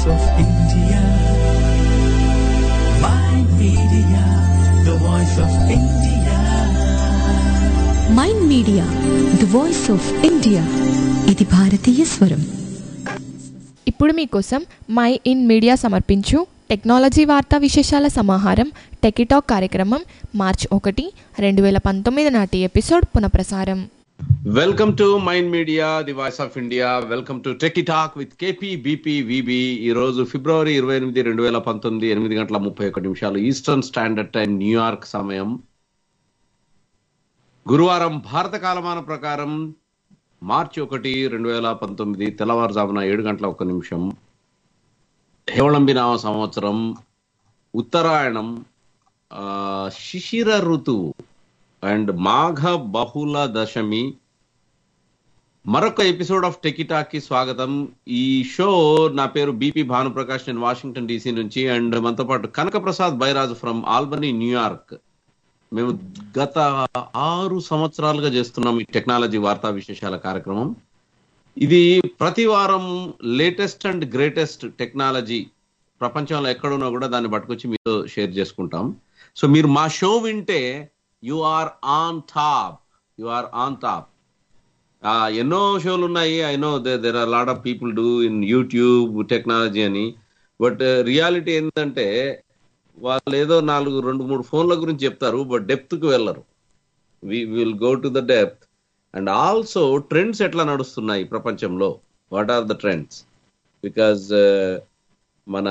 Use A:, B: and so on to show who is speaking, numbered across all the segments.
A: of India. Mind Media, the voice of India.
B: Mind Media, the voice of India. ఇది భారతీయ స్వరం.
C: ఇప్పుడు మీకోసం మై ఇన్ మీడియా సమర్పించు టెక్నాలజీ వార్తా విశేషాల సమాహారం టెకీటాక్ కార్యక్రమం మార్చి 1, 2019 నాటి ఎపిసోడ్ పునఃప్రసారం.
D: Welcome to Mind Media the voice of India. Welcome to Techie Talk with KP BP VB. ఈ రోజు February 28, 2019 8:31 Eastern Standard Time, New York సమయం. గురువారం భారత కాలమాన ప్రకారం మార్చి 1, 2019 తెల్లవారుజామున 7:01 హేవళంబినామ సంవత్సరం, ఉత్తరాయణం, శిశిర ఋతువు అండ్ మాఘ బహుళ దశమి. మరొక ఎపిసోడ్ ఆఫ్ టెకీటాక్ కి స్వాగతం. ఈ షో, నా పేరు బీపీ భానుప్రకాష్, నేను వాషింగ్టన్ డీసీ నుంచి. అండ్ మనతో పాటు Kanakaprasad Byraju from Albany, New York. మేము గత 6 సంవత్సరాలుగా చేస్తున్నాం ఈ టెక్నాలజీ వార్తా విశేషాల కార్యక్రమం. ఇది ప్రతి వారం లేటెస్ట్ అండ్ గ్రేటెస్ట్ టెక్నాలజీ ప్రపంచంలో ఎక్కడున్నా కూడా దాన్ని పట్టుకొచ్చి మీతో షేర్ చేసుకుంటాం. సో మీరు మా షో వింటే యు ఆర్ ఆన్ టాప్. ఎన్నో షోలు ఉన్నాయి. I know there are lot of people do in YouTube technology అని. బట్ రియాలిటీ ఏంటంటే వాళ్ళు ఏదో 2-3 ఫోన్ల గురించి చెప్తారు, బట్ డెప్త్ కు వెళ్ళరు. We will go to the depth. And also trends ఎట్లా నడుస్తున్నాయి ప్రపంచంలో, what are the trends. Because మన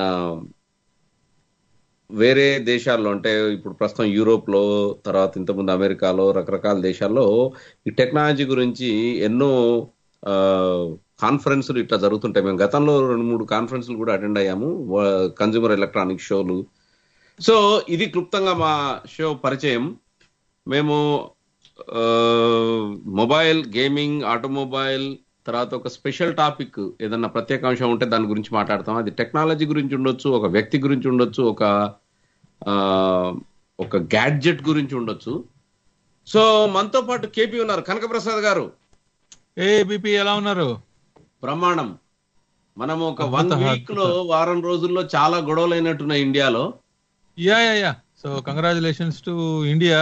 D: వేరే దేశాల్లో, అంటే ఇప్పుడు ప్రస్తుతం యూరోప్లో, తర్వాత ఇంతకుముందు అమెరికాలో, రకరకాల దేశాల్లో ఈ టెక్నాలజీ గురించి ఎన్నో కాన్ఫరెన్సులు ఇట్లా జరుగుతుంటాయి. మేము గతంలో 2-3 కాన్ఫరెన్సులు కూడా అటెండ్ అయ్యాము, కన్జ్యూమర్ ఎలక్ట్రానిక్ షోలు. సో ఇది క్లుప్తంగా మా షో పరిచయం. మేము మొబైల్, గేమింగ్, ఆటోమొబైల్, తర్వాత ఒక స్పెషల్ టాపిక్, ఏదన్నా ప్రత్యేక అంశం ఉంటే దాని గురించి మాట్లాడతాం. అది టెక్నాలజీ గురించి ఉండొచ్చు, ఒక వ్యక్తి గురించి ఉండొచ్చు, ఒక గ్యాడ్జెట్ గురించి ఉండొచ్చు. సో మనతో పాటు కేపీ ఉన్నారు, కనకప్రసాద్ గారు.
E: బీపీ ఎలా ఉన్నారు?
D: బ్రహ్మాండం. మనం ఒక 1 వీక్ లో, వారం రోజుల్లో చాలా గొడవలు అయినట్టున్నాయి ఇండియాలో.
E: Yeah. So congratulations to India.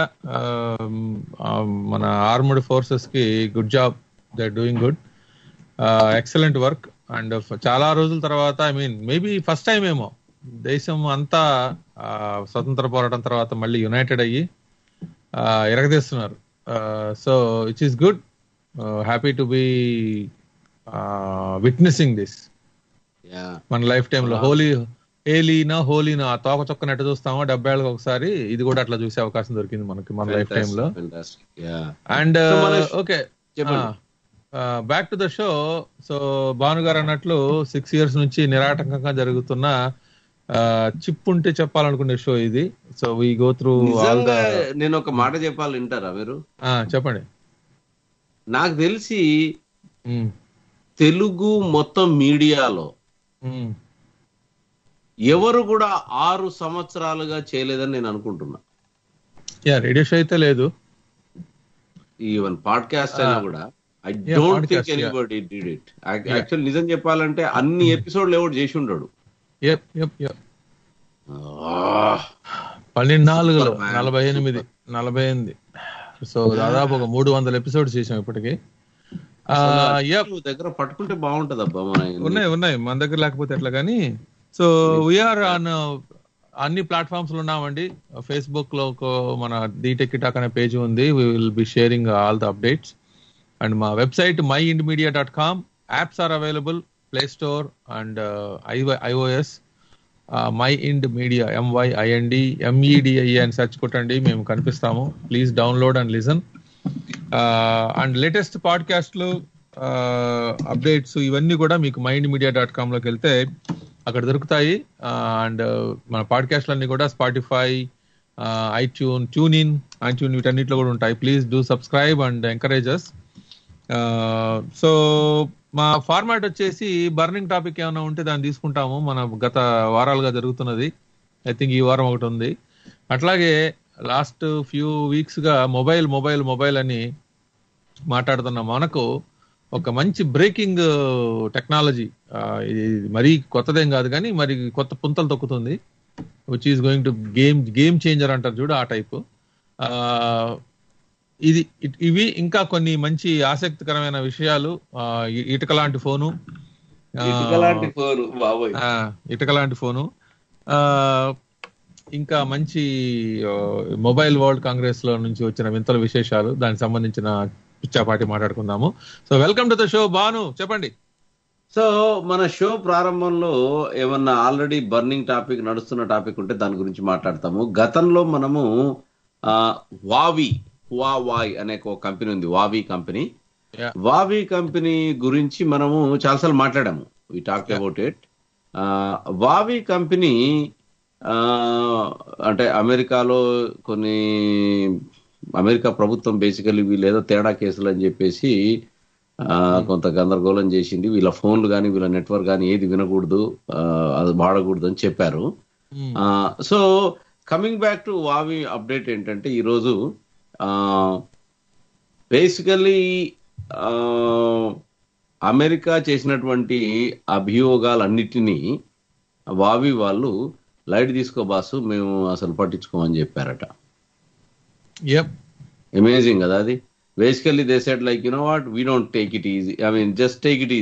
E: మన ఆర్మ్డ్ ఫోర్సెస్ కి good job, they are doing good, excellent work. And చాలా రోజుల తర్వాత, I mean maybe first time ఏమో దేశం అంతా స్వతంత్ర పోరాటం తర్వాత మళ్ళీ యునైటెడ్ అయ్యి ఎరగదీస్తున్నారు. So it is good, happy to be witnessing this మన లైఫ్ టైమ్ లో. హోలీనా ఆ తోక చొక్కని ఎట్ట చూస్తామో 70 ఏళ్ళకి ఒకసారి, ఇది కూడా అట్లా చూసే అవకాశం దొరికింది మనకి మన లైఫ్ టైమ్ లో. And okay, back to the show. So Bhanu గారు అన్నట్లు 6 years నుంచి నిరాటంకంగా జరుగుతున్న చిప్ ఉంటే చెప్పాలనుకునే షో ఇది. So we go through all the.
D: నేను ఒక మాట చెప్పాలి, వింటారా మీరు?
E: చెప్పండి.
D: నాకు తెలిసి తెలుగు మొత్తం మీడియాలో ఎవరు కూడా 6 సంవత్సరాలుగా చేయలేదని నేను అనుకుంటున్నా.
E: రేడియో షో అయితే లేదు,
D: ఈవెన్ పాడ్కాస్ట్ అయినా కూడా I don't think anybody did it. Actual నిజం చెప్పాలంటే అన్ని ఎపిసోడ్లు ఎవరు చేసి ఉండడు.
E: 48. సో దాదాపు ఒక 300 ఎపిసోడ్స్ చేసాం ఇప్పటికి.
D: దగ్గర పట్టుకుంటే బాగుంటది అబ్బా.
E: ఉన్నాయి మన దగ్గర, లేకపోతే ఎట్లా. కానీ సో వీఆర్ ఆన్ అన్ని ప్లాట్ఫామ్స్ లో ఉన్నామండి. ఫేస్బుక్ లో మన ది టెకీటాక్ అనే పేజ్ ఉంది, we will be sharing all the updates. And మా website myindmedia.com. Apps are available, play store and iOS. Mind Media, MYIND అని సెర్చ్ కొట్టండి, మేము కనిపిస్తాము. Please download and listen. And latest పాడ్కాస్ట్లు, అప్డేట్స్ ఇవన్నీ కూడా మీకు myindmedia.com లోకి వెళ్తే అక్కడ దొరుకుతాయి. అండ్ మన పాడ్కాస్ట్లన్నీ కూడా స్పాటిఫై, ట్యూన్ వీటన్నిటిలో కూడా ఉంటాయి. Please do subscribe and encourage us. So మా ఫార్మాట్ వచ్చేసి బర్నింగ్ టాపిక్ ఏమైనా ఉంటే దాన్ని తీసుకుంటాము. మన గత వారాలుగా జరుగుతున్నది, ఐ థింక్ ఈ వారం ఒకటి ఉంది. అట్లాగే లాస్ట్ ఫ్యూ వీక్స్ గా మొబైల్ అని మాట్లాడుతున్న మనకు ఒక మంచి బ్రేకింగ్ టెక్నాలజీ, ఇది మరీ కొత్తదేం కాదు కానీ మరి కొత్త పుంతలు తొక్కుతుంది, which is going to game changer అంటారు చూడు, ఆ టైప్. ఇవి ఇంకా కొన్ని మంచి ఆసక్తికరమైన విషయాలు. ఇటుక లాంటి ఫోను, ఇటుక లాంటి ఫోను, ఇంకా మంచి మొబైల్ వరల్డ్ కాంగ్రెస్ లో నుంచి వచ్చిన వింతల విశేషాలు, దానికి సంబంధించిన పిచ్చాపాటి మాట్లాడుకుందాము. So welcome to the show. Bhanu, చెప్పండి.
D: సో మన షో ప్రారంభంలో ఏమన్నా ఆల్రెడీ బర్నింగ్ టాపిక్, నడుస్తున్న టాపిక్ ఉంటే దాని గురించి మాట్లాడతాము. గతంలో మనము హువావై అనే ఒక కంపెనీ ఉంది, వావి కంపెనీ గురించి మనము చాలాసార్లు మాట్లాడాము. We talk about it. Huawei company అంటే అమెరికాలో అమెరికా ప్రభుత్వం బేసికలీ వీళ్ళు ఏదో తేడా కేసులు అని చెప్పేసి కొంత గందరగోళం చేసింది. వీళ్ళ ఫోన్లు కానీ వీళ్ళ నెట్వర్క్ కానీ ఏది వినకూడదు, అది వాడకూడదు అని చెప్పారు. So coming back to Huawei update ఏంటంటే, ఈరోజు బేసికలీ అమెరికా చేసినటువంటి అభియోగాలన్నిటినీ వావి వాళ్ళు లైట్ తీసుకో బాసు, మేము అసలు పట్టించుకోమని చెప్పారట. అమేజింగ్ కదా అది. Basically they said like, you know what, we don't take it easy, I mean just take it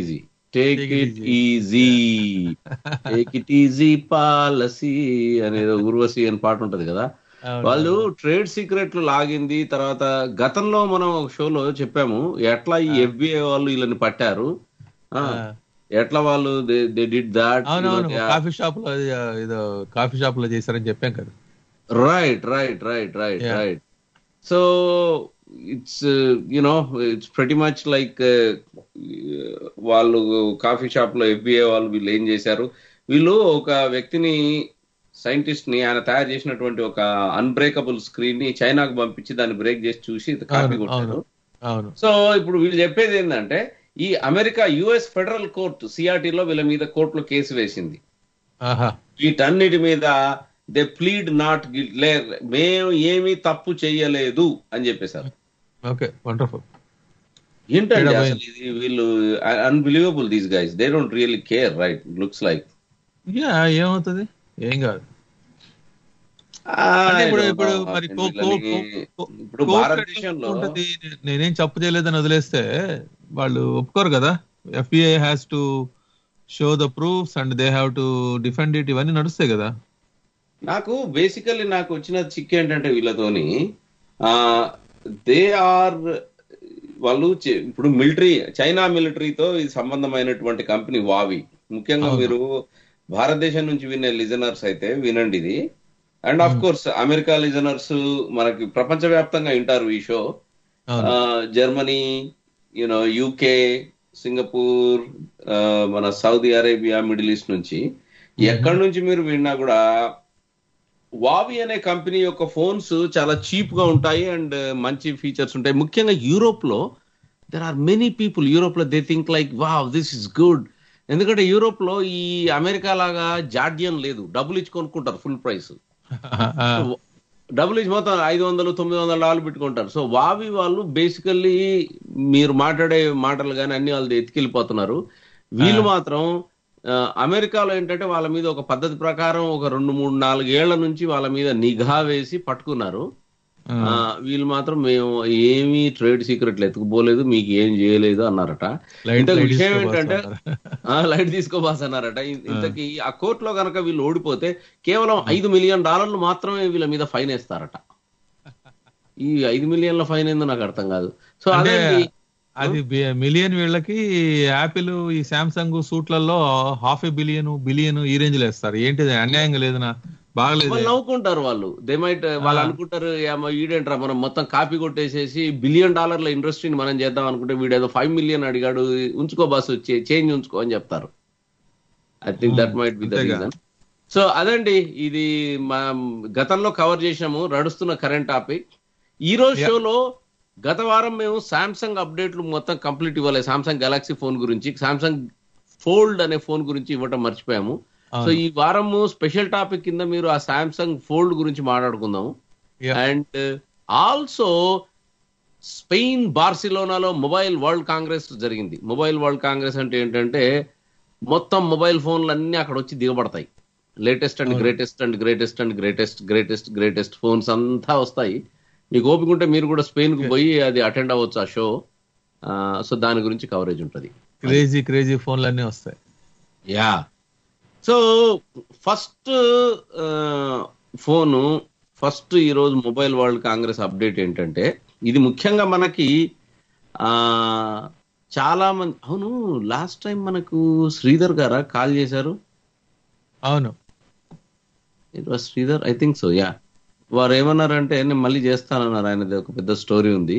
D: easy policy అనేదో ఉర్వశి అని పాట ఉంటది కదా. వాళ్ళు ట్రేడ్ సీక్రెట్లు లాగింది. తర్వాత గతంలో మనం ఒక షోలో చెప్పాము ఎట్లా ఈ FBI వాళ్ళు వీళ్ళని పట్టారు, ఎట్లా వాళ్ళు they did that.
E: Coffee shop లో చేశారని చెప్పాం కదా.
D: Right. So it's you know it's pretty much like వాళ్ళు కాఫీ షాప్ లో FBI వాళ్ళు వీళ్ళు ఏం చేశారు, వీళ్ళు ఒక వ్యక్తిని, సైంటిస్ట్ ని, ఆయన తయారు చేసినటువంటి ఒక అన్బ్రేకబుల్ స్క్రీన్ ని చైనాకు పంపించి దాన్ని బ్రేక్ చేసి చూసి కాపీ కొట్టారు. సో ఇప్పుడు వీళ్ళు చెప్పేది ఏంటంటే, ఈ అమెరికా US ఫెడరల్ కోర్టు CRTలో వీళ్ళ మీద కోర్టులో కేసు వేసింది. వీటన్నిటి మీద దే ప్లీడ్ నాట్ గిల్టీ, మేము ఏమీ తప్పు చెయ్యలేదు అని చెప్పేశారు. ఏంటంటే అసలు ఇది వీళ్ళు unbelievable, these guys, they don't really care, right? Looks like
E: ఏమవుతుంది, ఏం కాదు. ఇప్పుడు భారతదేశంలో నేనేం తప్పు చేయలేదని వదిలేస్తే వాళ్ళు ఒప్పుకోరు కదా. FBI has to show the proofs and they have to defend it, ఇవన్నీ నడుస్తాయి కదా.
D: నాకు బేసికల్లీ నాకు వచ్చిన చిక్ ఏంటంటే వీళ్ళతోని దే ఆర్ వాళ్ళు ఇప్పుడు మిలిటరీ, చైనా మిలిటరీతో ఇది సంబంధమైనటువంటి కంపెనీ వావి. ముఖ్యంగా మీరు భారతదేశం నుంచి వినే లిజనర్స్ అయితే వినండి ఇది. And of course America listeners మనకి ప్రపంచవ్యాప్తంగా వింటారు ఈ షో. జర్మనీ, యూనో UK, సింగపూర్, మన సౌదీ అరేబియా, మిడిల్ ఈస్ట్ నుంచి ఎక్కడి నుంచి మీరు విన్నా కూడా వావి అనే కంపెనీ యొక్క ఫోన్స్ చాలా చీప్ గా ఉంటాయి అండ్ మంచి ఫీచర్స్ ఉంటాయి. ముఖ్యంగా యూరోప్ లో there are many people, Europe లో they think like wow this is good. ఎందుకంటే యూరోప్ లో ఈ అమెరికా లాగా జాడ్యం లేదు, డబ్బులు ఇచ్చి కొనుక్కుంటారు ఫుల్ ప్రైస్, డబ్బులు ఇచ్చి మొత్తం $500-900 పెట్టుకుంటారు. సో వావి వాళ్ళు బేసికల్లీ మీరు మాట్లాడే మాటలు కానీ అన్ని వాళ్ళు ఎత్తుకెళ్ళిపోతున్నారు. వీళ్ళు మాత్రం అమెరికాలో ఏంటంటే వాళ్ళ మీద ఒక పద్ధతి ప్రకారం ఒక 2-3-4 ఏళ్ల నుంచి వాళ్ళ మీద నిఘా వేసి పట్టుకున్నారు. వీళ్ళు మాత్రం మేము ఏమీ ట్రేడ్ సీక్రెట్లు ఎత్తుకుపోలేదు, మీకు ఏం చేయలేదు అన్నారట. ఇంతకు విషయం ఏంటంటే లైట్ తీసుకోబాస్ అన్నారట. ఇంతకీ ఆ కోర్టులో కనుక వీళ్ళు ఓడిపోతే కేవలం $5 మిలియన్ మాత్రమే వీళ్ళ మీద ఫైన్ వేస్తారట. ఈ $5 మిలియన్ల ఫైన్ ఏందో నాకు అర్థం కాదు. సో అదే
E: అది మిలియన్ వీళ్ళకి, యాపిల్ ఈ శాంసంగ్ సూట్లలో $500 బిలియన్ ఈ రేంజ్ లో వేస్తారు. ఏంటిది అన్యాయంగా లేదనా? బాగలేదు,
D: నవ్వుకుంటారు వాళ్ళు. దే మైట్ వాళ్ళు అనుకుంటారు వీడేంట్రా మనం మొత్తం కాపీ కొట్టేసేసి $1 బిలియన్ ఇండస్ట్రీని మనం చేద్దాం అనుకుంటే వీడేదో 5 మిలియన్ అడిగాడు, ఉంచుకో బాస్, చేంజ్ ఉంచుకో అని చెప్తారు. I think that might be the reason. So అదండి, ఇది గతంలో కవర్ చేసినాము, నడుస్తున్న కరెంట్ టాపిక్. ఈ రోజు షోలో గత వారం మేము సామ్సంగ్ అప్డేట్లు మొత్తం కంప్లీట్ ఇవ్వలేదు. సామ్సంగ్ గెలాక్సీ ఫోన్ గురించి, సామ్సంగ్ ఫోల్డ్ అనే ఫోన్ గురించి ఇవ్వటం మర్చిపోయాము. సో ఈ వారము స్పెషల్ టాపిక్ కింద మీరు ఆ సామ్సంగ్ ఫోల్డ్ గురించి మాట్లాడుకుందాము. అండ్ ఆల్సో స్పెయిన్ బార్సిలోనాలో మొబైల్ వరల్డ్ కాంగ్రెస్ జరిగింది. మొబైల్ వరల్డ్ కాంగ్రెస్ అంటే ఏంటంటే మొత్తం మొబైల్ ఫోన్లు అన్ని అక్కడ వచ్చి దిగబడతాయి. Latest and greatest and greatest and greatest greatest greatest phones అంతా వస్తాయి. మీకు ఓపిక ఉంటే మీరు కూడా స్పెయిన్ కు పోయి అది అటెండ్ అవ్వచ్చు ఆ షో. సో దాని గురించి కవరేజ్ ఉంటుంది.
E: క్రేజీ క్రేజీ ఫోన్లు అన్నీ వస్తాయి.
D: Yeah, so first phone first ఈరోజు మొబైల్ వరల్డ్ కాంగ్రెస్ అప్డేట్ ఏంటంటే, ఇది ముఖ్యంగా మనకి చాలా మంది, అవును లాస్ట్ టైం మనకు శ్రీధర్ గారా కాల్ చేశారు?
E: అవును,
D: it was Sridhar, I think so. Yeah, వారు ఏమన్నారంటే నేను మళ్ళీ చేస్తానన్నారు. ఆయనది ఒక పెద్ద స్టోరీ ఉంది.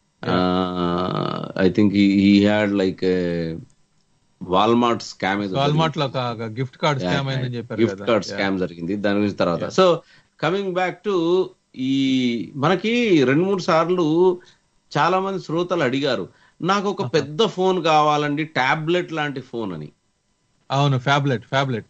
D: I think he had like Walmart scam,
E: Walmart లో గిఫ్ట్ కార్డ్ స్కామ్ అయిందని చెప్పారు.
D: గిఫ్ట్ కార్డ్ స్కామ్ జరిగింది. దాని గురించి తర్వాత. సో కమింగ్ బ్యాక్ టు ఈ మనకి 2-3 సార్లు చాలా మంది శ్రోతలు అడిగారు, నాకు ఒక పెద్ద ఫోన్ కావాలండి, టాబ్లెట్ లాంటి ఫోన్ అని.
E: అవును, ఫ్యాబ్లెటా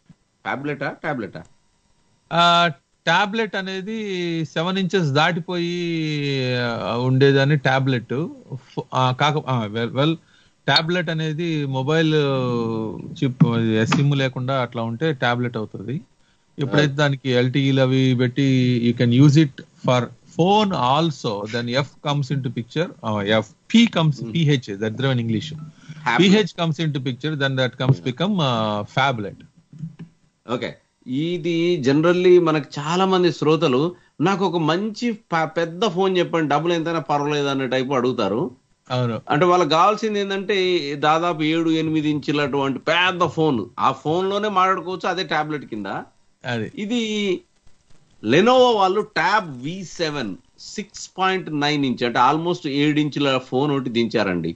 E: టాబ్లెట్ అనేది 7 inches దాటిపోయి ఉండేదని టాబ్లెట్. వెల్ టాబ్లెట్ అనేది మొబైల్ చిప్ సిమ్ లేకుండా అట్లా ఉంటే టాబ్లెట్ అవుతుంది. ఎప్పుడైతే దానికి ఎల్టీఈలు అవి పెట్టి you can use it for phone also, then F comes in to picture, P comes PH, దరిద్రమైన English, PH comes in to picture, then that comes become phablet.
D: Okay, ఇది జనరల్లీ మనకు చాలా మంది శ్రోతలు నాకు ఒక మంచి పెద్ద ఫోన్ చెప్పండి, డబ్బులు ఎంతైనా పర్వాలేదు అనే టైపు అడుగుతారు.
E: అవును,
D: అంటే వాళ్ళకి కావాల్సింది ఏంటంటే దాదాపు 7-8 ఇంచుల అటువంటి పెద్ద ఫోన్, ఆ ఫోన్ లోనే మాట్లాడుకోవచ్చు, అదే టాబ్లెట్ కింద. ఇది లెనోవో వాళ్ళు ట్యాబ్ V7 6.9 ఇంచ్ అంటే ఆల్మోస్ట్ 7 ఇంచుల ఫోన్ ఒకటి దించారండి.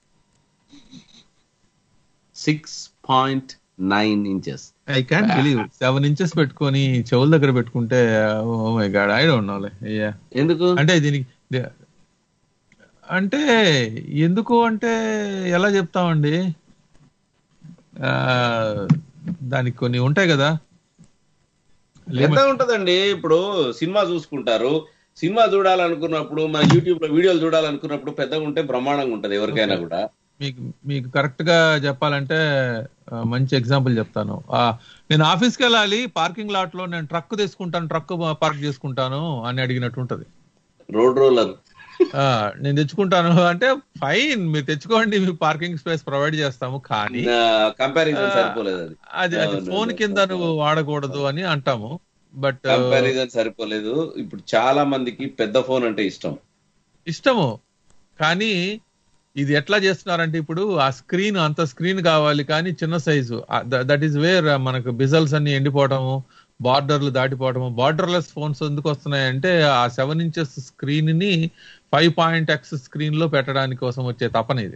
D: 6.9 inches.
E: I can believe 7 inches పెట్టుకొని చెవుల దగ్గర పెట్టుకుంటే, oh my God, I don't know.
D: ఎందుకు
E: అంటే దీనికి అంటే ఎందుకు అంటే ఎలా చెప్తామండి, దానికి కొన్ని ఉంటాయి కదా.
D: ఎంత ఉంటదండి, ఇప్పుడు సినిమా చూసుకుంటారు, సినిమా చూడాలనుకున్నప్పుడు మన యూట్యూబ్ లో వీడియోలు చూడాలనుకున్నప్పుడు పెద్దగా ఉంటే బ్రహ్మాండంగా ఉంటది ఎవరికైనా కూడా.
E: మీకు కరెక్ట్ గా చెప్పాలంటే మంచి ఎగ్జాంపుల్ చెప్తాను. నేను ఆఫీస్కి వెళ్ళాలి, పార్కింగ్ లాట్ లో నేను ట్రక్ తీసుకుంటాను, ట్రక్ పార్క్ చేసుకుంటాను అని అడిగినట్టు ఉంటది.
D: రోడ్ రోలర్
E: నేను తెచ్చుకుంటాను అంటే ఫైన్, మీరు తెచ్చుకోండి, మీకు పార్కింగ్ స్పేస్ ప్రొవైడ్ చేస్తాము, కానీ
D: కంపారిజన్ సరిపోలేదు.
E: అది ఫోన్ కింద నువ్వు వాడకూడదు అని అంటాము. బట్
D: కంపారిజన్ సరిపోలేదు. ఇప్పుడు చాలా మందికి పెద్ద ఫోన్ అంటే ఇష్టము, కానీ ఇది ఎట్లా చేస్తున్నారంటే ఇప్పుడు ఆ స్క్రీన్ అంత స్క్రీన్ కావాలి కానీ చిన్న సైజు. దట్ ఈస్ వేర్ మనకు బిజల్స్ అన్ని ఎండిపోవటము, బార్డర్లు దాటిపోవటము. బార్డర్లెస్ ఫోన్స్ ఎందుకు వస్తున్నాయంటే ఆ 7 inches స్క్రీన్ ని 5.x స్క్రీన్ లో పెట్టడానికి కోసం వచ్చే తపన ఇది.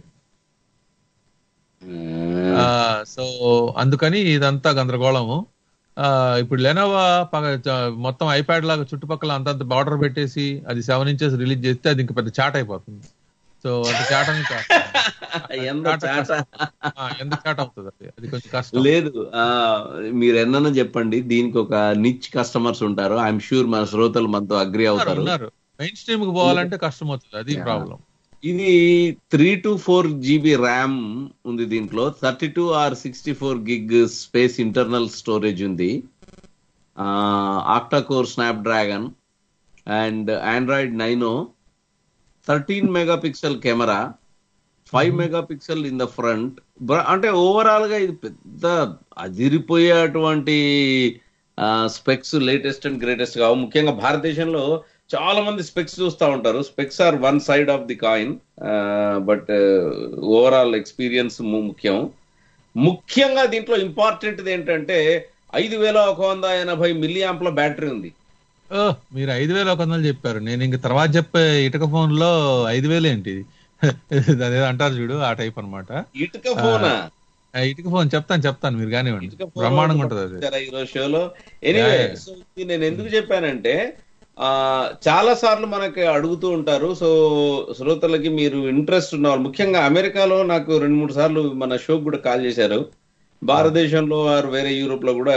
D: సో అందుకని ఇదంతా గందరగోళము. ఇప్పుడు లెనోవా మొత్తం ఐప్యాడ్ లాగా చుట్టుపక్కల అంతంత బార్డర్ పెట్టేసి అది 7 inches రిలీజ్ చేస్తే అది ఇంకా పెద్ద చాట్ అయిపోతుంది. సో అది చాట్ ఎంత చాట్ అవుతుంది, అది కొంచెం కష్టం. లేదు, మీరు ఎన్నో చెప్పండి, దీనికి ఒక నిచ్ కస్టమర్స్ ఉంటారు. ఐఎమ్ ష్యూర్ మన శ్రోతలు మనతో అగ్రి అవుతారు.
E: మెయిన్ స్ట్రీమ్ కి పోవాలంటే కష్టం అవుతుంది, అది ప్రాబ్లం.
D: ఇది 3 to 4 GB ర్యామ్ ఉంది దీంట్లో, 32 or 64 gig space internal storage ఉంది, octacore Snapdragon and Android 9, 13 megapixel కెమెరా, 5 megapixel ఇన్ ద ఫ్రంట్. అంటే ఓవరాల్ గా ఇది పెద్ద అదిరిపోయేటువంటి స్పెక్స్, లేటెస్ట్ అండ్ గ్రేటెస్ట్ కావు. ముఖ్యంగా భారతదేశంలో చాలా మంది స్పెక్స్ చూస్తూ ఉంటారు. Specs are one side of the coin, but overall experience ముఖ్యంగా దీంట్లో ఇంపార్టెంట్ ఏంటంటే 5180 mAh బ్యాటరీ ఉంది.
E: మీరు 5100 చెప్పారు, నేను ఇంక తర్వాత చెప్పే ఇటుక ఫోన్ లో 5000 ఏంటి అదేదో అంటారు చూడు, ఆ టైప్ అనమాట.
D: ఇటుక ఫోన్
E: చెప్తాను మీరు కానివ్వండి, బ్రహ్మాండంగా ఉంటది అది
D: ఈరోజు షోలో. ఎనీవే, సో నేను ఎందుకు చెప్పానంటే చాలా సార్లు మనకి అడుగుతూ ఉంటారు. సో శ్రోతలకి మీరు ఇంట్రెస్ట్ ఉన్నవాళ్ళు, ముఖ్యంగా అమెరికాలో నాకు 2-3 సార్లు మన షోకి కూడా కాల్ చేశారు. భారతదేశంలో వేరే యూరోప్ లో కూడా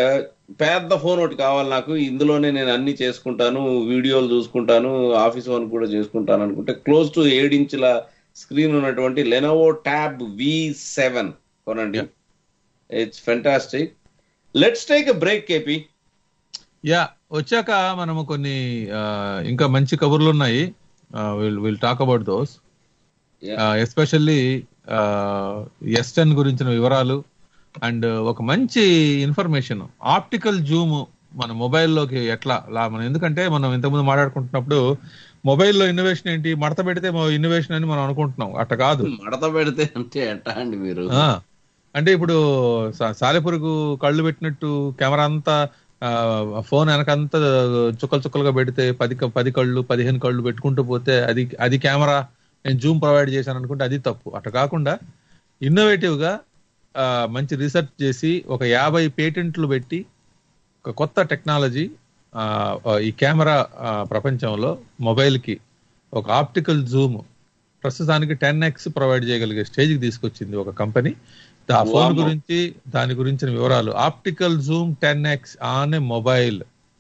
D: పెద్ద ఫోన్ ఒకటి కావాలి నాకు, ఇందులోనే నేను అన్ని చేసుకుంటాను, వీడియోలు చూసుకుంటాను, ఆఫీస్ వర్క్ కూడా చేసుకుంటాను అనుకుంటే క్లోజ్ టు 7 ఇంచుల స్క్రీన్ ఉన్నటువంటి లెనోవో ట్యాబ్ V7 కొనండి. It's fantastic. Let's take a break KP.
E: Yeah, వచ్చాక మనము కొన్ని ఇంకా మంచి కబుర్లు ఉన్నాయి. Will talk about those. Especially S10 గురించిన వివరాలు అండ్ ఒక మంచి ఇన్ఫర్మేషన్. ఆప్టికల్ జూమ్ మన మొబైల్లోకి ఎట్లా మనం, ఎందుకంటే మనం ఇంతకుముందు మాట్లాడుకుంటున్నప్పుడు మొబైల్లో ఇన్నోవేషన్ ఏంటి, మడత పెడితే ఇన్నోవేషన్ అని మనం అనుకుంటున్నాం. అట్ట కాదు.
D: మడత పెడితే అంటే ఎట్టా అండి మీరు?
E: అంటే ఇప్పుడు సాలెపురుగు కళ్ళు పెట్టినట్టు కెమెరా అంతా ఫోన్ వెనకంతా చుక్కలు చుక్కలుగా పెడితే 10 కళ్ళు 15 కళ్ళు పెట్టుకుంటూ పోతే అది కెమెరా, నేను జూమ్ ప్రొవైడ్ చేశాను అనుకుంటే అది తప్పు. అట్ట కాకుండా ఇన్నోవేటివ్ గా మంచి రీసెర్చ్ చేసి ఒక 50 పేటెంట్లు పెట్టి ఒక కొత్త టెక్నాలజీ ఈ కెమెరా ప్రపంచంలో మొబైల్ కి ఒక ఆప్టికల్ జూమ్ ప్రస్తుతానికి 10x ప్రొవైడ్ చేయగలిగే స్టేజ్ కి తీసుకొచ్చింది ఒక కంపెనీ. ఆ ఫోన్ గురించి దాని గురించిన వివరాలు. Optical zoom 10x on a mobile.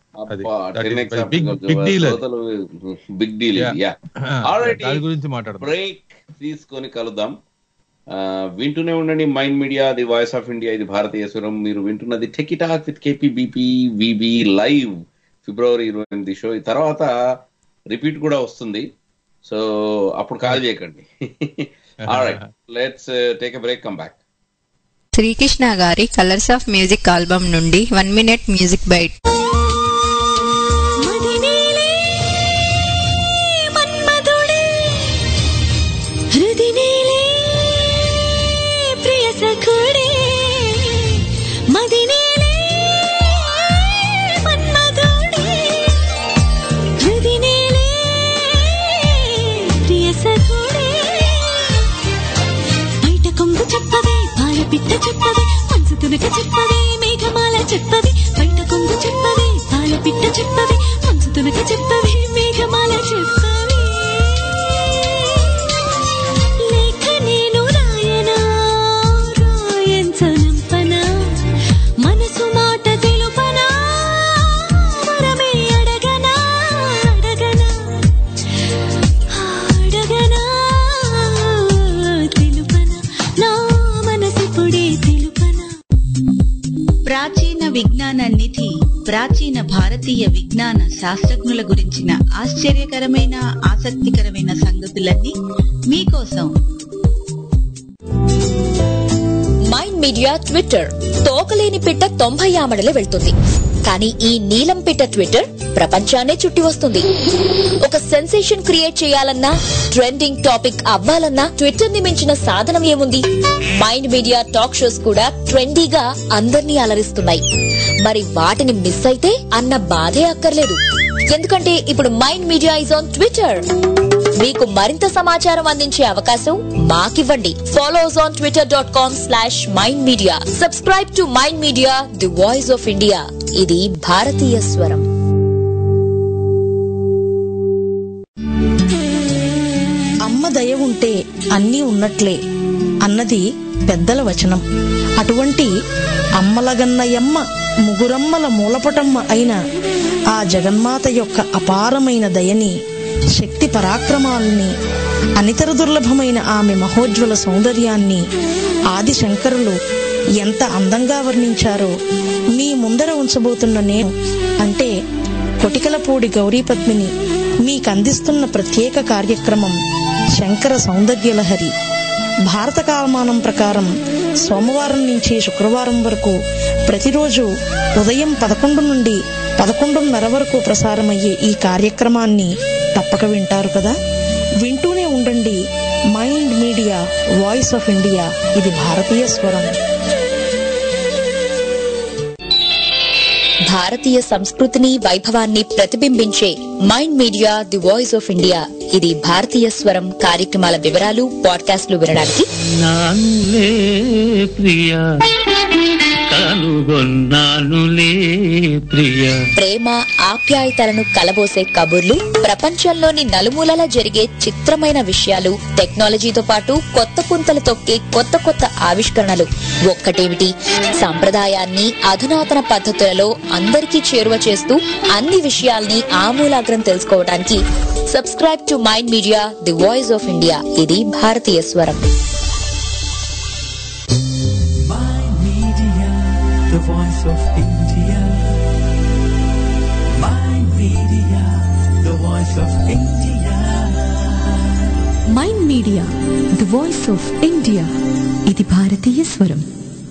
E: Big
D: deal.
E: దాని గురించి మాట్లాడదాం.
D: బ్రేక్ తీసుకొని కలుద్దాం. వింటూనే ఉండండి Mind Media, the voice of India. ఇది భారతీయ స్వరం. మీరు వింటున్నది Techie talk with KPBP VB live February 28 షో. ఈ తర్వాత రిపీట్ కూడా వస్తుంది, సో అప్పుడు కాల్ చేయకండి. Alright, let's take a break, come back.
F: Srikrishna గారి కలర్స్ ఆఫ్ మ్యూజిక్ ఆల్బమ్ నుండి 1 minute మ్యూజిక్ బైట్.
B: పిట్ట చెప్పవే, మనసు తునక చెప్పవే, మేఘమాల చెప్పవే, బయట కొంగు చెప్పవే, పాల పిట్ట చెప్పవే, మనసు తునక చెప్పవే, మేఘమాల చెప్పవే. లేఖ నేను రాయనా, రాయంచనంపనా, మనసు మాట తెలుపనా, వరమే అడగనా, అడగనా, అడగనా, తెలుపనా, నా
G: ప్రాచీన విజ్ఞాన నిధి, ప్రాచీన భారతీయ విజ్ఞాన శాస్త్రజ్ఞుల గురించిన ఆశ్చర్యకరమైన ఆసక్తికరమైన సంగతులన్నీ మీకోసం.
H: Mind media Twitter. తోకలేని పిట్ట 90 ఆమడలే వెళ్తుంది, కానీ ఈ నీలం పిట్ట ట్విట్టర్ ప్రపంచాన్నే చుట్టి వస్తుంది. ఒక సెన్సేషన్ క్రియేట్ చేయాలన్నా, ట్రెండింగ్ టాపిక్ అవ్వాలన్నా ట్విట్టర్ ని మించిన సాధనం ఏముంది? మైండ్ మీడియా టాక్ షోస్ కూడా ట్రెండీగా అందర్నీ అలరిస్తున్నాయి. మరి వాటిని మిస్ అయితే అన్న బాధే అక్కర్లేదు, ఎందుకంటే ఇప్పుడు Mind Media is on Twitter. మీకు మరింత సమాచారం అందించే అవకాశం మాకివ్వండి. Follow us on twitter.com/mindmedia. Subscribe to Mind Media, the voice of India. ఇది భారతీయ స్వరం.
I: అమ్మ దయ ఉంటే అన్నీ ఉన్నట్లే అన్నది పెద్దల వచనం. అటువంటి అమ్మలగన్నయమ్మ, ముగురమ్మల మూలపటమ్మ అయిన ఆ జగన్మాత యొక్క అపారమైన దయని, శక్తి పరాక్రమాలని, అనితర దుర్లభమైన ఆమె మహోజ్వల సౌందర్యాన్ని ఆది శంకరులు ఎంత అందంగా వర్ణించారో మీ ముందర ఉంచబోతున్న నేను, అంటే కొటికలపూడి గౌరీపద్మిని, మీకందిస్తున్న ప్రత్యేక కార్యక్రమం శంకర సౌందర్యలహరి. భారత కాలమానం ప్రకారం సోమవారం నుంచి శుక్రవారం వరకు ప్రతిరోజు ఉదయం 11 నుండి 11:30 వరకు ప్రసారమయ్యే ఈ కార్యక్రమాన్ని తప్పక వింటారు కదా. వింటూనే ఉండండి Mind Media, voice of India. ఇది భారతీయ స్వరం.
H: భారతీయ సంస్కృతిని, వైభవాన్ని ప్రతిబింబించే Mind Media, the voice of India. ఇది భారతీయ స్వరం కార్యక్రమాల వివరాలు, పాడ్కాస్ట్లు వినడానికి
A: నాన్నే ప్రియా కను కనుగొన్నానులే ప్రియ.
H: ప్రేమ ఆప్యాయతలను కలబోసే కబుర్లు, ప్రపంచంలోని నలుమూలలా జరిగే చిత్రమైన విషయాలు, టెక్నాలజీతో పాటు కొత్త పుంతలు తొక్కే కొత్త కొత్త ఆవిష్కరణలు. ఒక్కటేమిటి, సంప్రదాయాన్ని అధునాతన పద్ధతులలో అందరికీ చేరువ చేస్తూ అన్ని విషయాల్ని ఆమూలాగ్రం తెలుసుకోవడానికి subscribe to Mind Media, the voice of India. ఇది భారతీయ స్వరం.
A: The voice of India. Mind Media, the voice of India.
B: Mind Media the voice of India. ఇది భారతీయ స్వరం.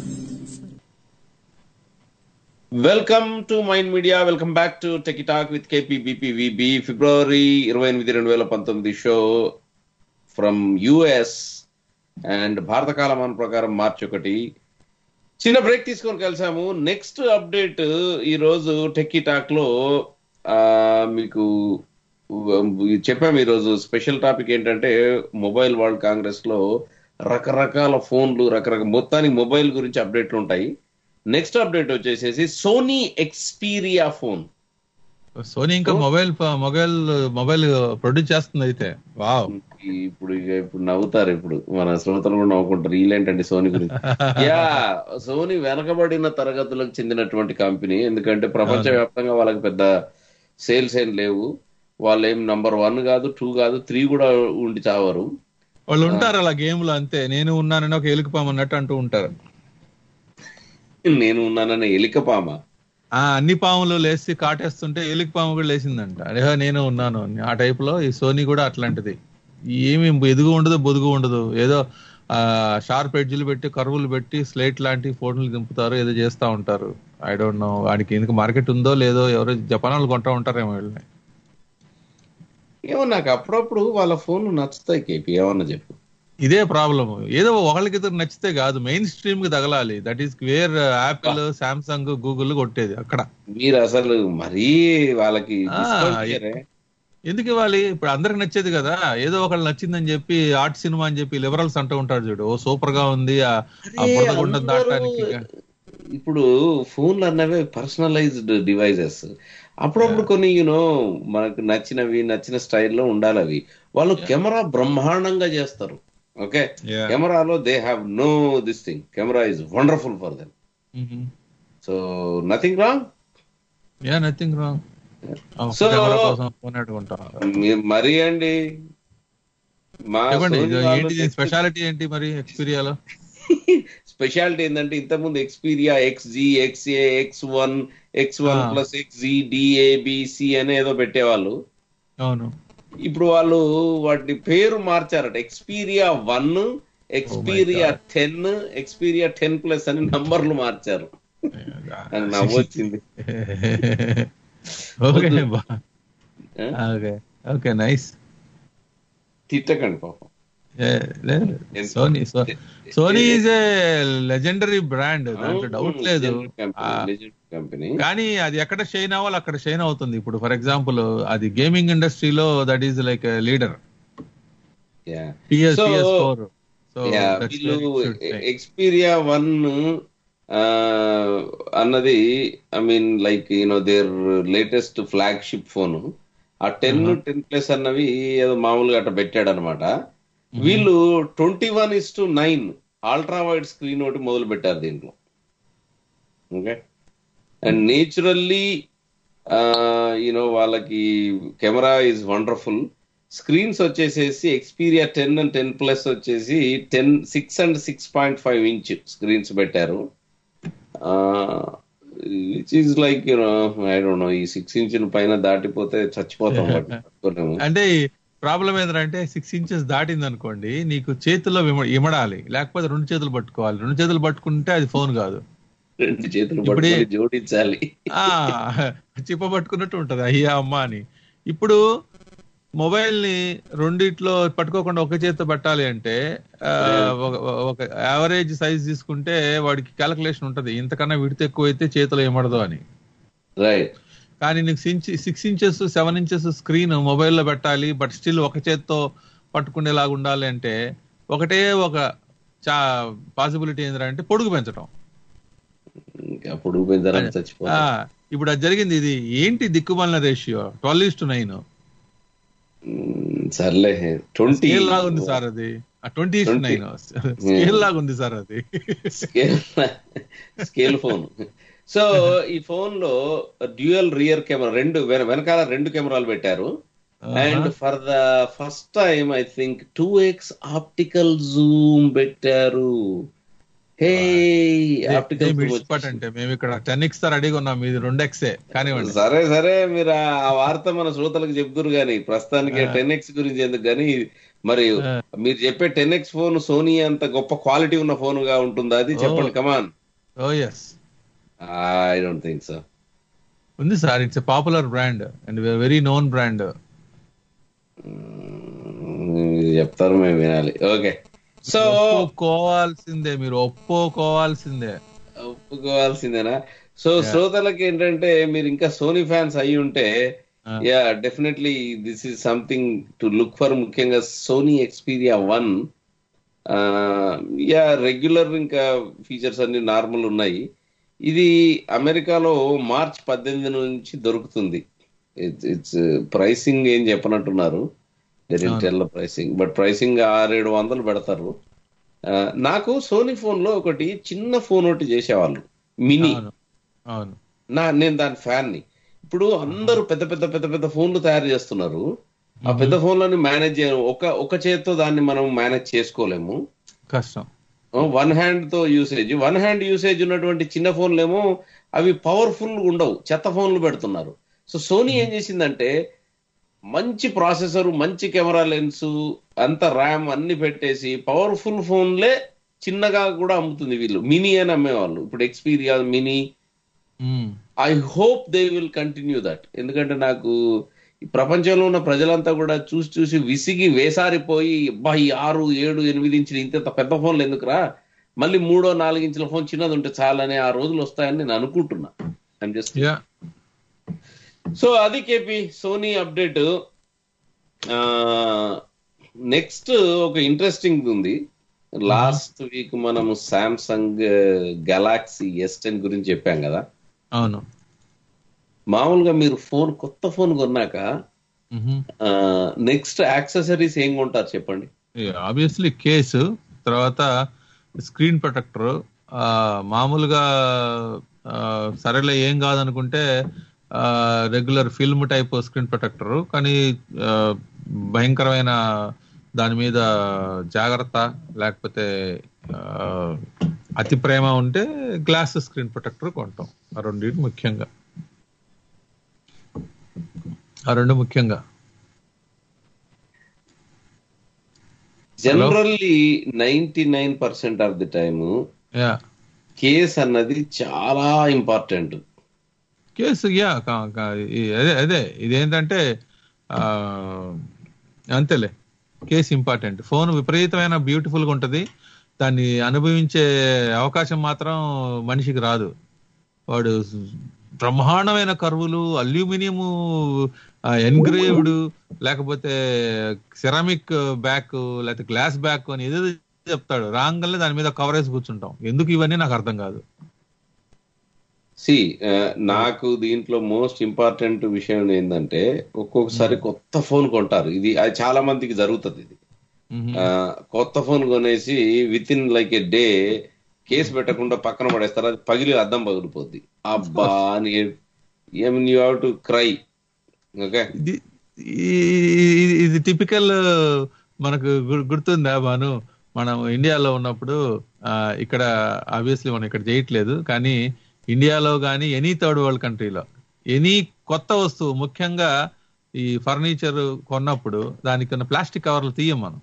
D: Welcome to Mind Media. Welcome back to Techie talk with KPBPVB. February 28, 2019 show from US and భారత కాలమాన ప్రకారం మార్చి 1. చిన్న break తీసుకొని కలిసాము. Next update ఈ రోజు టెక్కీ టాక్ లో మీకు చెప్పాము. ఈరోజు స్పెషల్ టాపిక్ ఏంటంటే మొబైల్ వరల్డ్ కాంగ్రెస్ లో రకరకాల ఫోన్లు, రకరకాల మొత్తానికి మొబైల్ గురించి అప్డేట్లు ఉంటాయి. నెక్స్ట్ అప్డేట్ వచ్చేసేసి సోనీ ఎక్స్పీరియా ఫోన్.
E: సోనీ ఇంకా మొబైల్ ప్రొడ్యూస్ చేస్తుంది అయితే. వావ్.
D: ఇప్పుడు నవ్వుతారు, ఇప్పుడు మన శ్రోతలు కూడా నవ్వుకుంటారు, వీళ్ళేంటండి సోనీ గురించి. యా, సోనీ వెనకబడిన తరగతులకు చెందినటువంటి కంపెనీ. ఎందుకంటే ప్రపంచవ్యాప్తంగా వాళ్ళకి పెద్ద సేల్స్ ఏం లేవు. వాళ్ళు ఏం నంబర్ 1 కాదు, 2 కాదు, 3 కూడా ఉండి చావరు.
E: వాళ్ళు ఉంటారు అలా గేమ్ లో, అంతే. నేను ఉన్నానని ఒక ఎలుకపాము అన్నట్టు అంటూ ఉంటారు.
D: నేను ఉన్నానని ఎలికపామ?
E: అన్ని పాములు లేచి కాటేస్తుంటే ఎలుక పాము కూడా లేచిందంట. అదే నేను ఉన్నాను అని. ఆ టైప్ లో ఈ సోనీ కూడా అట్లాంటిది. ఏమి ఎదుగు ఉండదు, బొదుగు ఉండదు. ఏదో షార్ప్ ఎడ్జ్లు పెట్టి, కర్వులు పెట్టి, స్లేట్ లాంటి ఫోన్లు దింపుతారు, ఏదో చేస్తా ఉంటారు. ఐ డోంట్ నో వాడికి ఎందుకు మార్కెట్ ఉందో లేదో. ఎవరో జపాన్ వాళ్ళు కొంటా ఉంటారేమో వీళ్ళని.
D: ఏమో నాకు అప్పుడప్పుడు వాళ్ళ ఫోన్లు నచ్చుతాయి కేపీ, ఏమన్నా చెప్పు.
E: ఇదే ప్రాబ్లమ్. ఏదో ఒకళ్ళకిద్దరు నచ్చితే కాదు, మెయిన్ స్ట్రీమ్ కి తగలాలి. That is where Apple, Samsung, Google కొట్టేది అక్కడ.
D: మీరు అసలు మరీ వాళ్ళకి
E: ఎందుకు ఇవ్వాలి? ఇప్పుడు అందరికి నచ్చేది కదా. ఏదో ఒకళ్ళు నచ్చిందని చెప్పి ఆర్ట్ సినిమా అని చెప్పి లిబరల్స్ అంటూ ఉంటారు చూడు. ఓ సూపర్ గా ఉంది, ఆ బురదగుండం దాటడానికి.
D: ఇప్పుడు ఫోన్లు అన్నవే పర్సనలైజ్డ్ డివైజెస్. అప్పుడప్పుడు కొన్ని మనకు నచ్చిన స్టైల్లో ఉండాలి అవి. వాళ్ళు కెమెరా బ్రహ్మాండంగా చేస్తారు. ఓకే, కెమెరాలో they have no this thing. Camera is wonderful for them. So nothing wrong.
E: Nothing wrong.
D: So మరి అండి
E: స్పెషాలిటీ ఏంటి మరి ఎక్స్పీరియాలో?
D: స్పెషాలిటీ ఏంటంటే ఇంతకుముందు Xperia XG, XA, X1, X1 plus XZ, DABC అని ఏదో పెట్టేవాళ్ళు.
E: అవును.
D: ఇప్పుడు వాళ్ళు వాటి పేరు మార్చారట. ఎక్స్పీరియా 1, ఎక్స్పీరియా 10, ఎక్స్పీరియా 10+ అని నంబర్లు మార్చారు. నాకు నవ్వొచ్చింది.
E: Okay, nice.
D: తిట్టకండి పాపం.
E: Sony is a legendary brand, దాంట్లో డౌట్ లేదు. కానీ అది ఎక్కడ షైన్ అవ్వాలి అక్కడ షైన్ అవుతుంది. ఇప్పుడు ఫర్ ఎగ్జాంపుల్ అది గేమింగ్ ఇండస్ట్రీలో that is like leader. PS4.
D: Xperia 1 అన్నది I mean like their latest flagship phone. ఆ 10+ అన్నవి ఏదో మామూలుగా అట్లా పెట్టాడు అనమాట. వీళ్ళు 21:9 అల్ట్రా వైడ్ స్క్రీన్ ఒకటి మొదలు పెట్టారు దీంట్లో. ఓకే, అండ్ నేచురల్లీ వాళ్ళకి కెమెరా ఈజ్ వండర్ఫుల్. స్క్రీన్స్ వచ్చేసేసి ఎక్స్పీరియా 10 and 10+ వచ్చేసి 6 and 6.5 inch స్క్రీన్స్ పెట్టారు. Which is like I don't know, ఈ 6 inch పైన దాటిపోతే చచ్చిపోతాం.
E: అంటే ప్రాబ్లం ఏంటంటే 6 inches దాటింది అనుకోండి, నీకు చేతుల్లో ఇమడాలి, లేకపోతే 2 చేతులు పట్టుకోవాలి. 2 చేతులు పట్టుకుంటే అది ఫోన్ కాదు,
D: 2 చేతులు జోడించాలి.
E: చిప్ప పట్టుకున్నట్టు ఉంటది, అయ్యా అమ్మ అని. ఇప్పుడు మొబైల్ ని రెండిట్లో పట్టుకోకుండా ఒక చేతితో పెట్టాలి అంటే ఒక యావరేజ్ సైజ్ తీసుకుంటే వాడికి క్యాలిక్యులేషన్ ఉంటది, ఇంతకన్నా విడత ఎక్కువ అయితే చేతిలో ఏమడదు అని. కానీ నీకు 6 inches 7 inches స్క్రీన్ మొబైల్లో పెట్టాలి, బట్ స్టిల్ ఒక చేతితో పట్టుకునేలాగా ఉండాలి అంటే ఒకటే ఒక పాసిబిలిటీ ఏంటంటే పొడుగు పెంచడం.
D: అప్పుడు ఊపిన చచ్చిపోతా.
E: ఇప్పుడు అది జరిగింది. ఇది ఏంటి దిక్కుమాలిన రేషియో 12:9.
D: సర్లే 20
E: లాగా ఉంది సార్ అది. 20:9 స్కేల్ లాగా ఉంది సార్ అది.
D: Scale phone. సో ఈ ఫోన్ లో డ్యూయల్ రియర్ కెమెరా, వెనకాల 2 కెమెరాలు పెట్టారు. And for the first time I think 2x optical zoom పెట్టారు. హే ఆప్టికల్
E: అంటే మేము ఇక్కడ 10x రెడీగా ఉన్నాం, మీది 2x కానివ్వండి.
D: సరే మీరు ఆ వార్త మన శ్రోతలకు చెప్తురు గానీ ప్రస్తుతానికి 10x గురించి ఎందుకు గానీ, మరి మీరు చెప్పే 10x ఫోన్ సోనీ అంత గొప్ప క్వాలిటీ ఉన్న ఫోన్ గా ఉంటుందా అది చెప్పండి. Come on. I don't think so.
E: ఉంది sir, it's a popular brand and very known brand.
D: చెప్తారు, మేము వినాలి. ఓకే, సో
E: ఒప్పుకోవాల్సిందే, మీరు ఒప్పుకోవాల్సిందేనా? సో శ్రోతలకి ఏంటంటే, మీరు ఇంకా సోనీ ఫ్యాన్స్ అయి ఉంటే yeah definitely this is something to look for. ముఖ్యంగా సోనీ ఎక్స్పీరియా 1 యా రెగ్యులర్ ఇంకా ఫీచర్స్ అన్ని నార్మల్ ఉన్నాయి. ఇది అమెరికాలో మార్చ్ 18 నుంచి దొరుకుతుంది. ఇట్స్ ప్రైసింగ్ ఏం చెప్పనట్టున్నారు, ప్రైసింగ్, బట్ ప్రైసింగ్ 600-700 పెడతారు. నాకు సోనీ ఫోన్ లో ఒకటి చిన్న ఫోన్ ఒకటి చేసేవాళ్ళు, మినీ. నేను దాని ఫ్యాన్ ని. ఇప్పుడు అందరూ పెద్ద పెద్ద పెద్ద పెద్ద ఫోన్లు తయారు చేస్తున్నారు. ఆ పెద్ద ఫోన్లని మేనేజ్ చేయడం, ఒక చేత్తో దాన్ని మనం మేనేజ్ చేసుకోలేము, కష్టం.
D: వన్ హ్యాండ్ యూసేజ్ ఉన్నటువంటి చిన్న ఫోన్లు ఏమో అవి పవర్ఫుల్ ఉండవు, చెత్త ఫోన్లు పెడుతున్నారు. సో సోనీ ఏం చేసిందంటే, మంచి ప్రాసెసర్, మంచి కెమెరా లెన్స్, అంత ర్యామ్ అన్ని పెట్టేసి పవర్ఫుల్ ఫోన్లే చిన్నగా కూడా అమ్ముతుంది. వీళ్ళు మినీ అని అమ్మేవాళ్ళు, ఇప్పుడు Xperia mini. I hope they will continue that. ఎందుకంటే నాకు ఈ ప్రపంచంలో ఉన్న ప్రజలంతా కూడా చూసి విసిగి వేసారిపోయి, అబ్బాయి 6, 7, 8 ఇంచులు ఇంత పెద్ద ఫోన్లు ఎందుకురా, మళ్ళీ 3, 4 ఇంచుల ఫోన్ చిన్నది ఉంటే చాలని ఆ రోజులు వస్తాయని నేను అనుకుంటున్నా. సో అది కేపీ సోనీ అప్డేట్. నెక్స్ట్ ఒక ఇంట్రెస్టింగ్ ఉంది. లాస్ట్ వీక్ మనము సామ్సంగ్ గెలాక్సీ S10 గురించి చెప్పాం కదా.
E: అవును.
D: మామూలుగా మీరు కొత్త ఫోన్ కొన్నాక నెక్స్ట్ యాక్సెసరీస్ ఏం కొంటారు చెప్పండి?
E: ఆబ్వియస్లీ కేసు, తర్వాత స్క్రీన్ ప్రొటెక్టర్. మామూలుగా సరేలే ఏం కాదనుకుంటే regular film type screen protector, కానీ భయంకరమైన దాని మీద జాగ్రత్త లేకపోతే అతి ప్రేమ ఉంటే గ్లాస్ స్క్రీన్ ప్రొటెక్టర్ కొంటాం. ఆ రెండు ముఖ్యంగా
D: generally 99% of the time case అన్నది చాలా ఇంపార్టెంట్.
E: కేసు అదే ఇదేంటంటే అంతేలే, కేసు ఇంపార్టెంట్. ఫోన్ విపరీతమైన బ్యూటిఫుల్ గా ఉంటది, దాన్ని అనుభవించే అవకాశం మాత్రం మనిషికి రాదు. వాడు బ్రహ్మాండమైన కర్వులు, అల్యూమినియం ఎన్గ్రేవ్డ్, లేకపోతే సెరామిక్ బ్యాక్, లేకపోతే గ్లాస్ బ్యాక్ అని ఏదో చెప్తాడు. రాంగల్నే దాని మీద కవరేజ్ కూర్చుంటాం. ఎందుకు ఇవన్నీ నాకు అర్థం కాదు.
D: నాకు దీంట్లో మోస్ట్ ఇంపార్టెంట్ విషయం ఏంటంటే, ఒక్కొక్కసారి కొత్త ఫోన్ కొంటారు. ఇది చాలా మందికి జరుగుతుంది. ఇది కొత్త ఫోన్ కొనేసి with in like a day case పెట్టకుండా పక్కన పడేస్తారు. అది పగిలి అద్దం పగిలిపోద్ది. అబ్బా అని you have to cry. Okay,
E: ఇది టిపికల్. మనకు గుర్తుందా భాను, మనం ఇండియాలో ఉన్నప్పుడు, ఇక్కడ ఆబ్వియస్లీ మనం ఇక్కడ చేయట్లేదు, కానీ ఇండియాలో కానీ ఎనీ థర్డ్ వరల్డ్ కంట్రీలో ఎనీ కొత్త వస్తువు, ముఖ్యంగా ఈ ఫర్నిచర్ కొన్నప్పుడు దానికి ఉన్న ప్లాస్టిక్ కవర్లు తీయం మనం.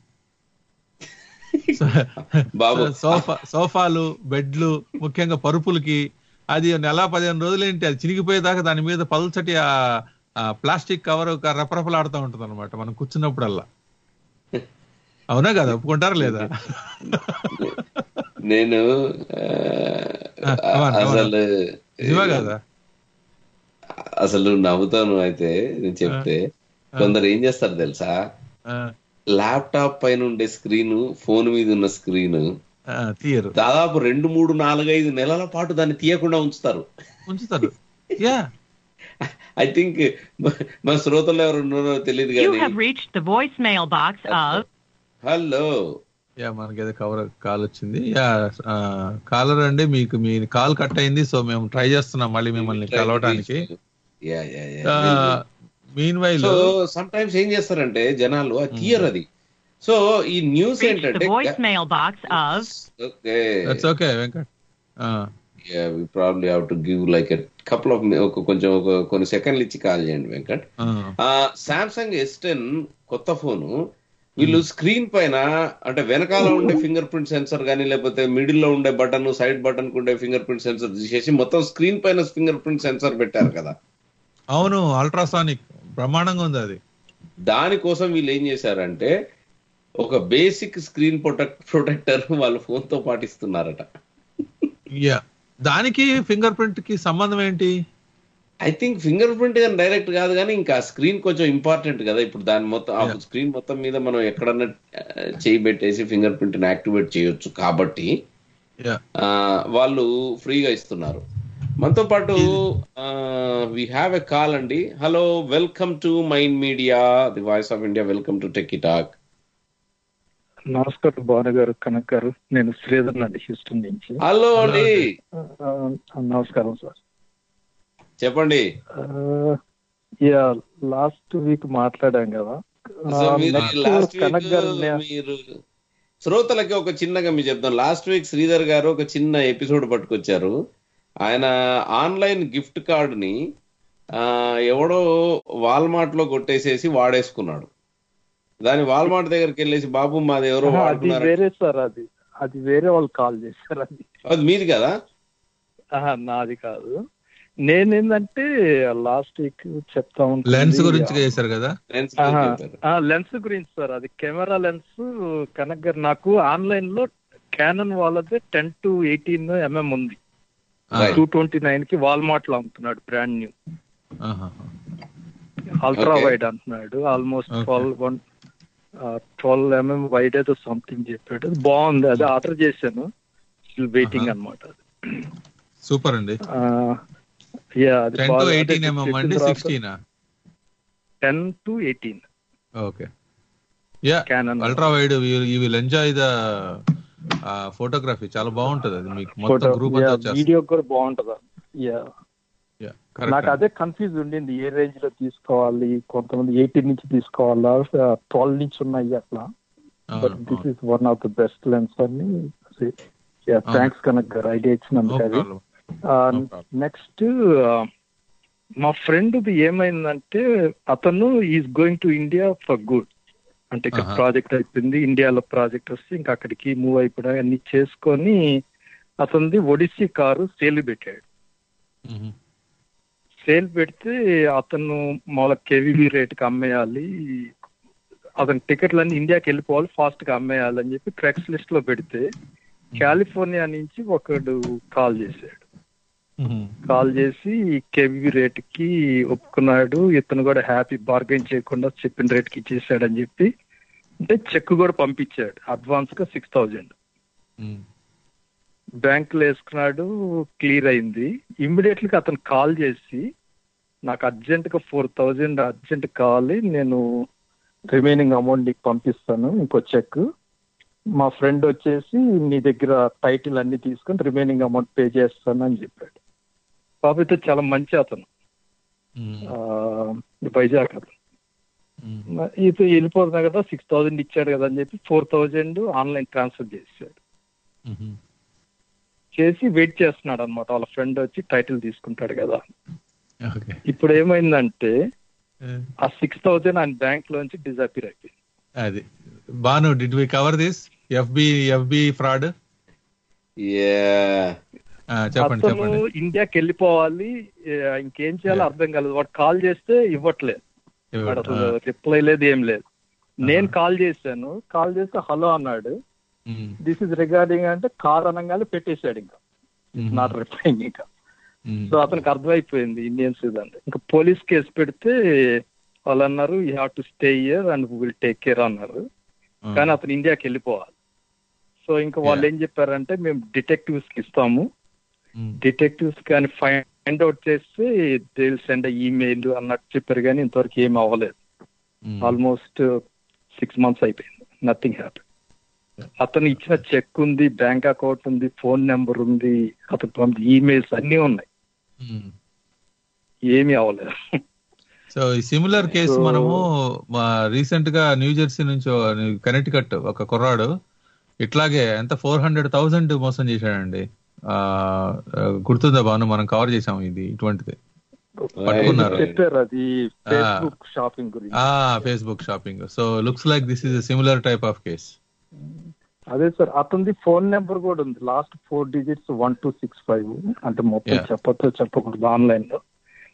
E: సోఫాలు, బెడ్లు, ముఖ్యంగా పరుపులకి అది 15 రోజులు ఏంటి, అది చినిగిపోయేదాకా దాని మీద పల్చటి ఆ ప్లాస్టిక్ కవర్ రెపరెపలాడుతూ ఉంటుంది అనమాట మనం కూర్చున్నప్పుడల్లా. అవునా కదా, ఒప్పుకుంటారా లేదా?
D: నేను అసలు నవ్వుతాను. అయితే నేను చెప్తే కొందరు ఏం చేస్తారు తెలుసా, ల్యాప్టాప్ పైన ఉండే స్క్రీన్, ఫోన్ మీద ఉన్న స్క్రీన్
E: తీయరు.
D: దాదాపు 2, 3, 4, 5 నెలల పాటు దాన్ని తీయకుండా ఉంచుతారు.
E: యా,
D: ఐ థింక్ మన శ్రోతలు ఎవరు ఉన్నారో తెలియదు కానీ. హలో,
E: యా మనకి ఏదో కాల్ వచ్చింది. యా కాలర్ అండి, మీకు మీ కాల్ కట్ అయింది. సో మేము ట్రై చేస్తున్నాం మళ్ళీ మిమ్మల్ని కలవటానికి. మీన్ వైల్
D: సమ్ టైమ్స్ ఏం చేస్తారంటే జనాలు తీయరు అది. సో ఈ న్యూస్ ఏంటంటే
E: okay Venkat,
D: we probably have to give like a couple of కొంచెం కొన్ని సెకండ్లు ఇచ్చి కాల్ చేయండి వెంకట్. సామ్సంగ్ S10 కొత్త ఫోను, వీళ్ళు స్క్రీన్ పైన అంటే వెనకాల ఉండే ఫింగర్ ప్రింట్ సెన్సర్ కానీ లేకపోతే మిడిల్ లో ఉండే బటన్, సైడ్ బటన్ కు ఉండే ఫింగర్ ప్రింట్ సెన్సర్ తీసేసి మొత్తం స్క్రీన్ పైన ఫింగర్ ప్రింట్ సెన్సర్ పెట్టారు కదా.
E: అవును, అల్ట్రాసానిక్ బ్రహ్మాండంగా ఉంది అది.
D: దానికోసం వీళ్ళు ఏం చేశారంటే ఒక బేసిక్ స్క్రీన్ ప్రొటెక్టర్ వాళ్ళ ఫోన్ తో పాటిస్తున్నారట.
E: యా, దానికి ఫింగర్ ప్రింట్ కి సంబంధం ఏంటి?
D: ఐ థింక్ ఫింగర్ ప్రింట్ కానీ డైరెక్ట్ కాదు కానీ ఇంకా స్క్రీన్ కొంచెం ఇంపార్టెంట్ కదా. ఇప్పుడు దాని మొత్తం ఆ స్క్రీన్ మొత్తం మీద మనం ఎక్కడన్నా చేయి పెట్టేసి ఫింగర్ ప్రింట్ ని యాక్టివేట్ చేయొచ్చు కాబట్టి వాళ్ళు ఫ్రీగా ఇస్తున్నారు. మనతో పాటు వి హ్యావ్ ఎ కాల్ అండి. Hello, welcome to Mind Media, the voice of India. Welcome to Techie Talk.
J: నమస్కారం భాను గారు, కనక్ గారు. నేను శ్రీధర్ అండి, హ్యూస్టన్ నుంచి.
D: హలో అండి.
J: నమస్కారం సార్,
D: చెప్పండి.
J: లాస్ట్ వీక్ మాట్లాడాం కదా.
D: కనక్ గారు, మీరు శ్రోతలకి ఒక చిన్నగా మీరు చెప్తాం. లాస్ట్ వీక్ శ్రీధర్ గారు ఒక చిన్న ఎపిసోడ్ పట్టుకొచ్చారు. ఆయన ఆన్లైన్ గిఫ్ట్ కార్డుని ఎవడో వాల్మార్ట్ లో కొట్టేసేసి వాడేసుకున్నాడు. దాని వాల్మార్ట్ దగ్గరికి వెళ్ళేసి బాబు మాది ఎవరో వాడుకున్నారు.
J: వేరే సార్, అది వేరే వాళ్ళు కాల్ చేశారు.
D: అది మీది కదా?
J: నాది కాదు. నేనేందంటే లాస్ట్ వీక్ చెప్తా ఉంటాను
E: లెన్స్ గురించి చేశారు కదా.
J: లెన్స్ గురించి సార్, అది కెమెరా లెన్స్. కనక్ గారు, నాకు ఆన్లైన్ లో క్యానన్ వాళ్ళది 10 to 18 mm ఉంది. 229 కి వాల్మార్ట్ లో అమ్ముతున్నాడు, బ్రాండ్ న్యూ. అల్ట్రా వైడ్ అంటున్నాడు. ఆల్మోస్ట్ 12 mm వైడ్ ఏదో సంథింగ్ చెప్పాడు. బాగుంది, అది ఆర్డర్ చేశాను. స్టిల్ వెయిటింగ్ అనమాట.
E: సూపర్ అండి.
J: 10 to 18.
E: Okay. Yeah, ultra wide. You will enjoy the photography. చాలా బాగుంటది అది. మీకు మొత్తం గ్రూప్ అంతా
J: వీడియో కూడా బాగుంటది. నాకు అదే కన్ఫ్యూజ్ ఉండింది, ఏ రేంజ్ లో తీసుకోవాలి. కొంతమంది 18 నుంచి తీసుకోవాలా, 12 నుంచి ఉన్నాయి అట్లా. But this is one of the best lens అని. థ్యాంక్స్ కనక్ గారు, ఐడియా ఇచ్చినందుకు. అది నెక్స్ట్ మా ఫ్రెండ్ది ఏమైందంటే, అతను is going to India for good. అంటే ఇక్కడ ప్రాజెక్ట్ అయిపోయింది, ఇండియాలో ప్రాజెక్ట్ వస్తే ఇంకా అక్కడికి మూవ్ అయిపోయి అన్ని చేసుకొని అతనిది ఒడిస్సీ కారు సేల్ పెట్టాడు. సేల్ పెడితే అతను మామూలుగా కేవీబీ రేట్కి అమ్మేయాలి, అతని టికెట్లన్నీ ఇండియాకి వెళ్ళిపోవాలి, ఫాస్ట్ గా అమ్మేయాలి అని చెప్పి క్రెక్స్ లిస్ట్ లో పెడితే కాలిఫోర్నియా నుంచి ఒకడు కాల్ చేశాడు. కాల్ చేసి కేవీబీ రేట్ కి ఒప్పుకున్నాడు. ఇతను కూడా హ్యాపీ, బార్గెన్ చేయకుండా చెప్పిన రేట్ కి ఇచ్చేసాడని చెప్పి, అంటే చెక్ కూడా పంపించాడు అడ్వాన్స్ గా 6,000 బ్యాంక్ లో వేసుకున్నాడు. క్లియర్ అయింది. ఇమ్మీడియట్లీ అతను కాల్ చేసి, నాకు అర్జెంట్ గా 4,000 అర్జెంట్ కావాలి, నేను రిమైనింగ్ అమౌంట్ నీకు పంపిస్తాను, ఇంకో చెక్. మా ఫ్రెండ్ వచ్చేసి నీ దగ్గర టైటిల్ అన్ని తీసుకొని రిమైనింగ్ అమౌంట్ పే చేస్తాను అని చెప్పాడు. పాపైతే చాలా మంచి అతను, వైజాగ్ అతను. ఇది వెళ్ళిపోతున్నా కదా, 6,000 ఇచ్చాడు కదా అని చెప్పి 4,000 ఆన్లైన్ ట్రాన్స్ఫర్ చేశాడు. చేసి వెయిట్ చేస్తున్నాడు అనమాట, వాళ్ళ ఫ్రెండ్ వచ్చి టైటిల్ తీసుకుంటాడు కదా. ఇప్పుడు ఏమైందంటే ఆ 6,000 ఆయన బ్యాంక్ లోంచి డిజాపియర్ అయిపోయింది.
E: అది Bhanu, did we cover this FB fraud?
J: అతను ఇండియాకి వెళ్ళిపోవాలి, ఇంకేం చేయాలో అర్థం కాలేదు. వాడు కాల్ చేస్తే ఇవ్వట్లేదు, అసలు రిప్లై లేదు, ఏం లేదు. నేను కాల్ చేశాను, కాల్ చేస్తే హలో అన్నాడు. దిస్ ఇస్ రిగార్డింగ్ అంటే కార్ అనగానే పెట్టేశాడు, ఇంకా నాట్ రిప్లైయింగ్. ఇంకా సో అతనికి అర్థమైపోయింది ఇండియన్స్ ఇదంటే. ఇంకా పోలీస్ కేసు పెడితే వాళ్ళు అన్నారు you have to stay here and will take care అన్నారు. కానీ అతను ఇండియాకి వెళ్ళిపోవాలి. సో ఇంకా వాళ్ళు ఏం చెప్పారంటే మేము డిటెక్టివ్స్ కి ఇస్తాము, డిటెక్టివ్స్ కానీ ఫైండ్ అవుట్ చేస్తే దే విల్ సెండ్ ఈమెయిల్ అన్నట్టు చెప్పారు, కానీ ఇంతవరకు ఏమి అవ్వలేదు. ఆల్మోస్ట్ 6 months అయిపోయింది, నథింగ్ హ్యాపీ. అతను ఇచ్చిన చెక్ ఉంది, బ్యాంక్ అకౌంట్ ఉంది, ఫోన్ నెంబర్ ఉంది, అతను ఈమెయిల్స్ అన్నీ ఉన్నాయి, ఏమీ అవ్వలేదు.
E: సో ఈ సిమిలర్ కేసు మనము రీసెంట్ గా న్యూ జెర్సీ నుంచి కనెక్టికట్ ఒక కుర్రాడు ఇట్లాగే ఎంత 400,000 మోసం చేశాడండి. గుర్తుందా బాను, మనం కవర్ చేసాం ఇది, ఇటువంటిది పట్టుకున్నారు. Facebook shopping. So looks like this is similar type of case.
J: అదే సార్, అతనిది ఫోన్ నెంబర్ కూడా ఉంది, లాస్ట్ 4 digits 1265, అంటే మొత్తం చెప్పకూడదు ఆన్లైన్ లో.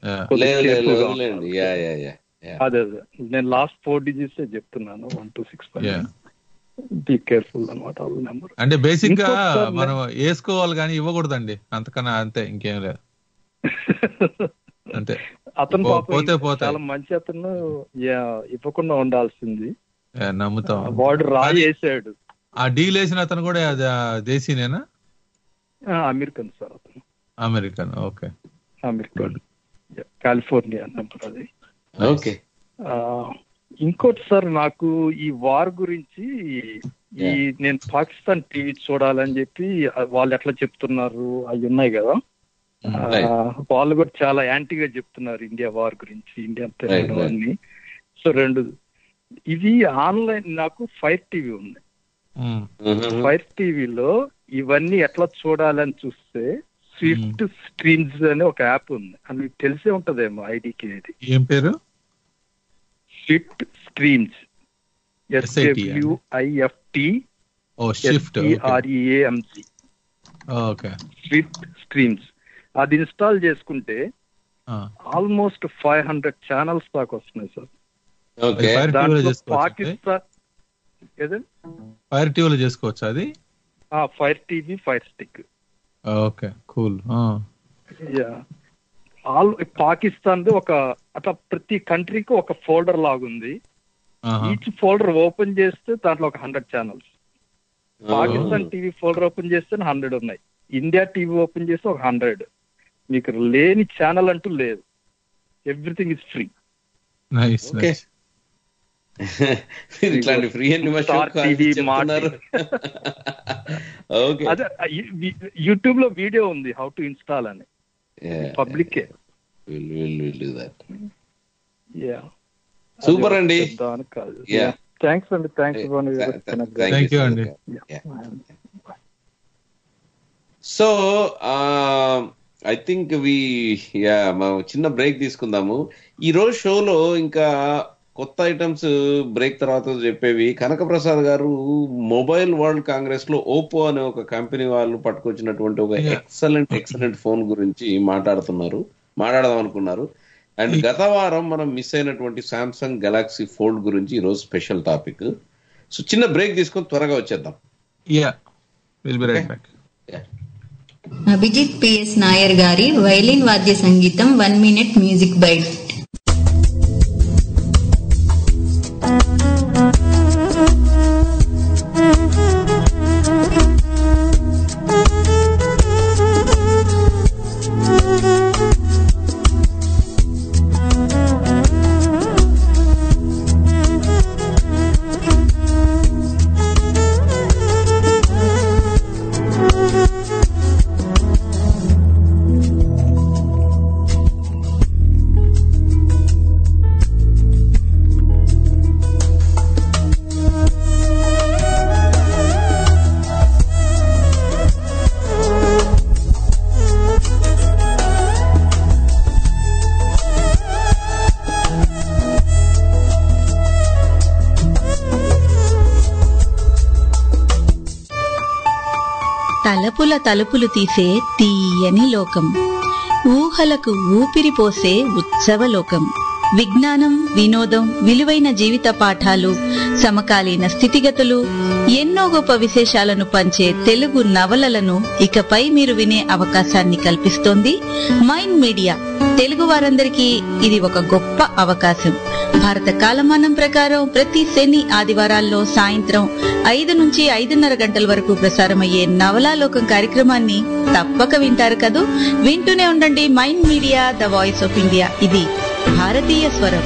J: అదే నేను లాస్ట్ 4 digits చెప్తున్నాను, 1265. బీ కేర్ఫుల్ అనమాట నెంబర్.
E: అంటే బేసిక్ గా మనం వేసుకోవాలి కానీ ఇవ్వకూడదండి, అంతకన్నా అంతే, ఇంకేం లేదు. అంతే.
J: అతను చాలా మంచి అతను, ఇవ్వకుండా ఉండాల్సింది.
E: నమ్ముతాం.
J: వాడు రాయేసాడు.
E: ఆ డీల్ వేసిన అతను కూడా దేశీనేనా?
J: అమెరికన్ సార్ అతను.
E: American. Okay.
J: American, California number అది.
D: ఓకే.
J: ఇంకోటి సార్, నాకు ఈ వార్ గురించి నేను పాకిస్తాన్ టీవీ చూడాలని చెప్పి వాళ్ళు ఎట్లా చెప్తున్నారు అవి ఉన్నాయి కదా, వాళ్ళు కూడా చాలా యాంటీగా చెప్తున్నారు ఇండియా వార్ గురించి, ఇండియా అన్ని. సో 2 ఇవి ఆన్లైన్, నాకు ఫైర్ టీవీ ఉంది. ఫైర్ టీవీలో ఇవన్నీ ఎట్లా చూడాలని చూస్తే స్విఫ్ట్ స్ట్రీమ్స్ అనే ఒక యాప్ ఉంది, అది మీకు తెలిసే ఉంటదేమో ఐడికి. అది
E: ఏం పేరు?
J: Swift Streams, SWIFT Swift Streams. అది ఇన్స్టాల్ చేసుకుంటే ఆల్మోస్ట్ 500 ఛానల్స్ దాకా వస్తున్నాయి సార్. పాకిస్తాన్
E: ఫైర్ టీవీలో చేసుకోవచ్చు అది.
J: Fire TV, Fire Stick.
E: Okay, cool.
J: Pakistan ఒక అట్లా ప్రతి కంట్రీకి ఒక ఫోల్డర్ లాగుంది. ఈచ్ ఫోల్డర్ ఓపెన్ చేస్తే దాంట్లో ఒక 100 channels. Pakistan TV folder open చేస్తే 100 ఉన్నాయి. ఇండియా టీవీ ఓపెన్ చేస్తే ఒక 100. మీకు లేని ఛానల్ అంటూ లేదు. Everything is free.
D: ఇట్లాంటి ఫ్రీ
J: అదే యూట్యూబ్ లో వీడియో ఉంది హౌ టు ఇన్స్టాల్ అని, పబ్లిక్.
D: సూపర్ అండి.
J: థ్యాంక్స్ అండి.
E: థ్యాంక్ యూ అండి.
D: సో ఐ థింక్ చిన్న బ్రేక్ తీసుకుందాము. ఈ రోజు షోలో ఇంకా కొత్త ఐటమ్స్ బ్రేక్ తర్వాత చెప్పేవి. కనకప్రసాద్ గారు మొబైల్ వరల్డ్ కాంగ్రెస్ లో ఓపో అనే ఒక కంపెనీ వాళ్ళు పట్టుకొచ్చినటువంటి ఒక ఎక్సలెంట్ ఫోన్ గురించి మాట్లాడదాం అనుకున్నారు. అండ్ గత వారం మనం మిస్ అయినటువంటి సామ్సంగ్ గెలాక్సీ ఫోల్డ్ గురించి ఈ రోజు స్పెషల్ టాపిక్. సో చిన్న బ్రేక్ తీసుకొని త్వరగా వచ్చేద్దాం.
F: అభిజిత్ పిఎస్ నాయర్ గారి వైలిన్ వాద్య సంగీతం 1 minute మ్యూజిక్ బైట్.
G: తలపుల తలుపులు తీసే తీయని లోకం, ఊహలకు ఊపిరి పోసే ఉత్సవలోకం, విజ్ఞానం, వినోదం, విలువైన జీవిత పాఠాలు, సమకాలీన స్థితిగతులు, ఎన్నో గొప్ప విశేషాలను పంచే తెలుగు నవలలను ఇకపై మీరు వినే అవకాశాన్ని కల్పిస్తోంది మైండ్ మీడియా. తెలుగు వారందరికీ ఇది ఒక గొప్ప అవకాశం. భారత కాలమానం ప్రకారం ప్రతి శని, ఆదివారాల్లో సాయంత్రం 5 నుంచి 5:30 గంటల వరకు ప్రసారమయ్యే నవలాలోకం కార్యక్రమాన్ని తప్పక వింటారు కదూ. వింటూనే ఉండండి Mind Media, the voice of India. ఇది భారతీయ స్వరం.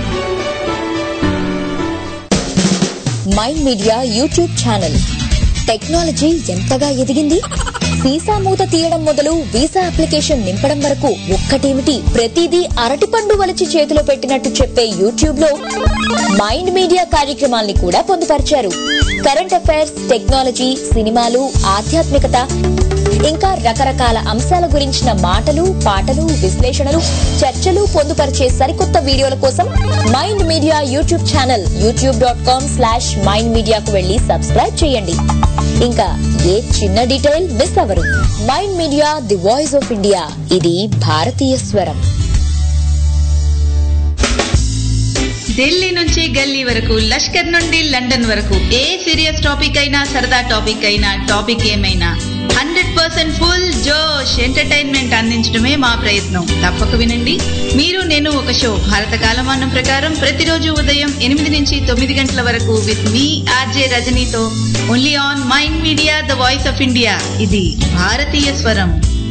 H: Mind Media YouTube channel. Technology ఎంతగా ఎదిగింది? వీసా మూత తీయడం మొదలు వీసా అప్లికేషన్ నింపడం వరకు ఒక్కటేమిటి, ప్రతిదీ అరటిపండు వలిచి చేతిలో పెట్టినట్టు చెప్పే యూట్యూబ్ లో మైండ్ మీడియా కార్యక్రమాల్ని కూడా పొందుపరిచారు. కరెంట్ అఫైర్స్, టెక్నాలజీ, సినిమాలు, ఆధ్యాత్మికత, ఇంకా రకరకాల అంశాల గురించిన మాటలు, పాటలు, విశ్లేషణలు, చర్చలు పొందుపరిచే సరికొత్త వీడియోల కోసం mind Media YouTube channel youtube.com/mindmedia కు వెళ్లి సబ్స్క్రైబ్ చేయండి. ఇంకా ఏ చిన్న డీటెయిల్ మిస్ అవ్వరు. Mind Media, the voice of India. ఇది భారతీయ స్వరం.
G: ఢిల్లీ నుంచి గల్లీ వరకు, లష్కర్ నుండి లండన్ వరకు, ఏ సీరియస్ టాపిక్ అయినా, సరదా టాపిక్ అయినా, టాపిక్ ఏమైనా 100% ఫుల్ జోష్ ఎంటర్టైన్మెంట్ అందించడమే మా ప్రయత్నం. తప్పక వినండి. మీరు నేను ఒక షో భారత కాలమానం ప్రకారం ప్రతిరోజు ఉదయం 8 నుంచి 9 గంటల వరకు విత్ మీ ఆర్జే రజనీతో only on Mind Media, the voice of India. ఇది భారతీయ స్వరం.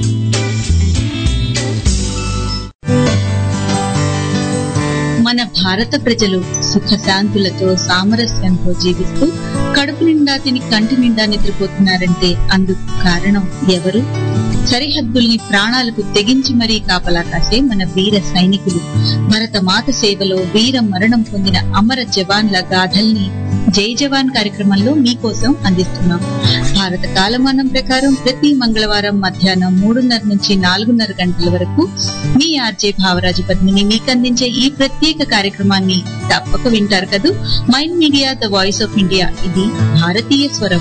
G: మన భారత ప్రజలు సుఖశాంతులతో, సామరస్యంతో జీవిస్తూ కడుపు నిండా తిని కంటి నిండా నిద్రపోతున్నారంటే అందుకు కారణం ఎవరు? సరిహద్దుల్ని ప్రాణాలకు తెగించి మరీ కాపలా కాసే మన వీర సైనికులు. భరతమాత సేవలో వీర మరణం పొందిన అమర జవాన్ల గాథల్ని జై జవాన్ కార్యక్రమంలో మీకోసం అందిస్తున్నాం. భారత కాలమానం ప్రకారం ప్రతి మంగళవారం మధ్యాహ్నం 3:30 నుంచి 4:30 గంటల వరకు మీ ఆర్జే భావరాజు పద్మిని మీకు అందించే ఈ ప్రత్యేక కార్యక్రమాన్ని తప్పక వింటారు కదూ. Mind Media, the voice of India. ఇది భారతీయ స్వరం.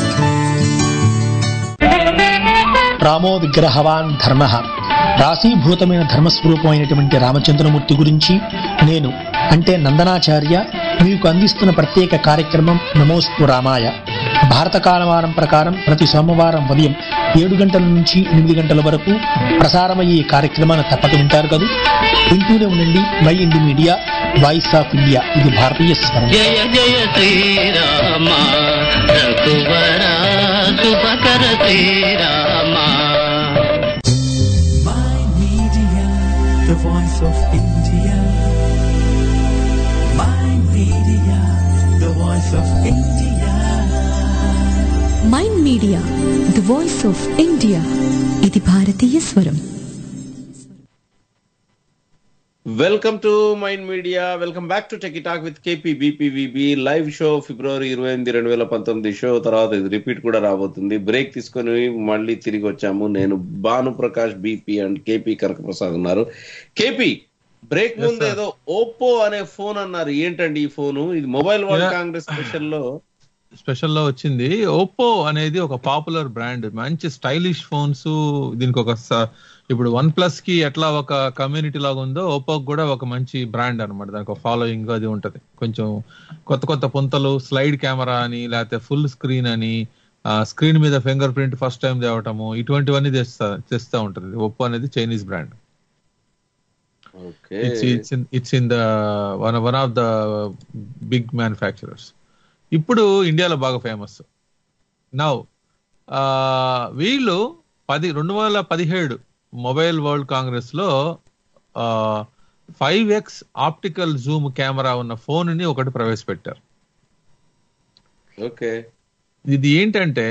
K: రామో విగ్రహవాన్ ధర్మ, రాశీభూతమైన ధర్మస్వరూపమైనటువంటి రామచంద్రమూర్తి గురించి నేను అంటే నందనాచార్య మీకు అందిస్తున్న ప్రత్యేక కార్యక్రమం నమోస్తు రామాయ. భారత కాలమానం ప్రకారం ప్రతి సోమవారం ఉదయం 7 గంటల నుంచి 8 గంటల వరకు ప్రసారమయ్యే ఈ కార్యక్రమాన్ని తప్పక వింటారు కదా. వింటూనే ఉండండి Mind Media, voice of India. ఇది భారతీయ స్వరం.
A: జయ జయ శ్రీరామ రఘువర శుభకర Srirama. Mind Media, the voice of India. Mind Media, the voice of India.
B: Mind Media, the voice of India. ఇది భారతీయ స్వరం.
D: Welcome to Mind Media. Welcome back to Techie talk with KP BPVB live show. February 28, 2019 show తర్వాత ఇది repeat కూడా రాబోతుంది. Break తీసుకొని మళ్ళీ తిరిగి వచ్చాము. నేను Bhanuprakash, BP and KP Kanakaprasad ఉన్నారు. కేపీ, బ్రేక్ ముందు ఏదో ఓప్పో అనే ఫోన్ అన్నారు. ఏంటండి ఈ ఫోను? ఇది మొబైల్ వరల్డ్ కాంగ్రెస్ స్పెషల్లో
E: వచ్చింది. ఓప్పో అనేది ఒక పాపులర్ బ్రాండ్, మంచి స్టైలిష్ ఫోన్స్. దీనికి ఒక ఇప్పుడు OnePlus కి ఎట్లా ఒక కమ్యూనిటీ లాగా ఉందో ఓప్పోకి కూడా ఒక మంచి బ్రాండ్ అనమాట. దానికి ఒక ఫాలోయింగ్ అది ఉంటది. కొంచెం కొత్త కొత్త పుంతలు, స్లైడ్ కెమెరా అని, లేకపోతే ఫుల్ స్క్రీన్ అని, స్క్రీన్ మీద ఫింగర్ ప్రింట్ ఫస్ట్ టైం తేవటము, ఇటువంటివన్నీ తెస్తా ఉంటది. ఓప్పో అనేది Chinese brand. It's in the one of the big manufacturers. ఇప్పుడు ఇండియాలో బాగా ఫేమస్. నౌ వీళ్ళు 2017 మొబైల్ వరల్డ్ కాంగ్రెస్ లో 5x ఆప్టికల్ జూమ్ కెమెరా ఉన్న ఫోన్ ని ఒకటి ప్రవేశపెట్టారు.
D: ఓకే,
E: ఇది ఏంటంటే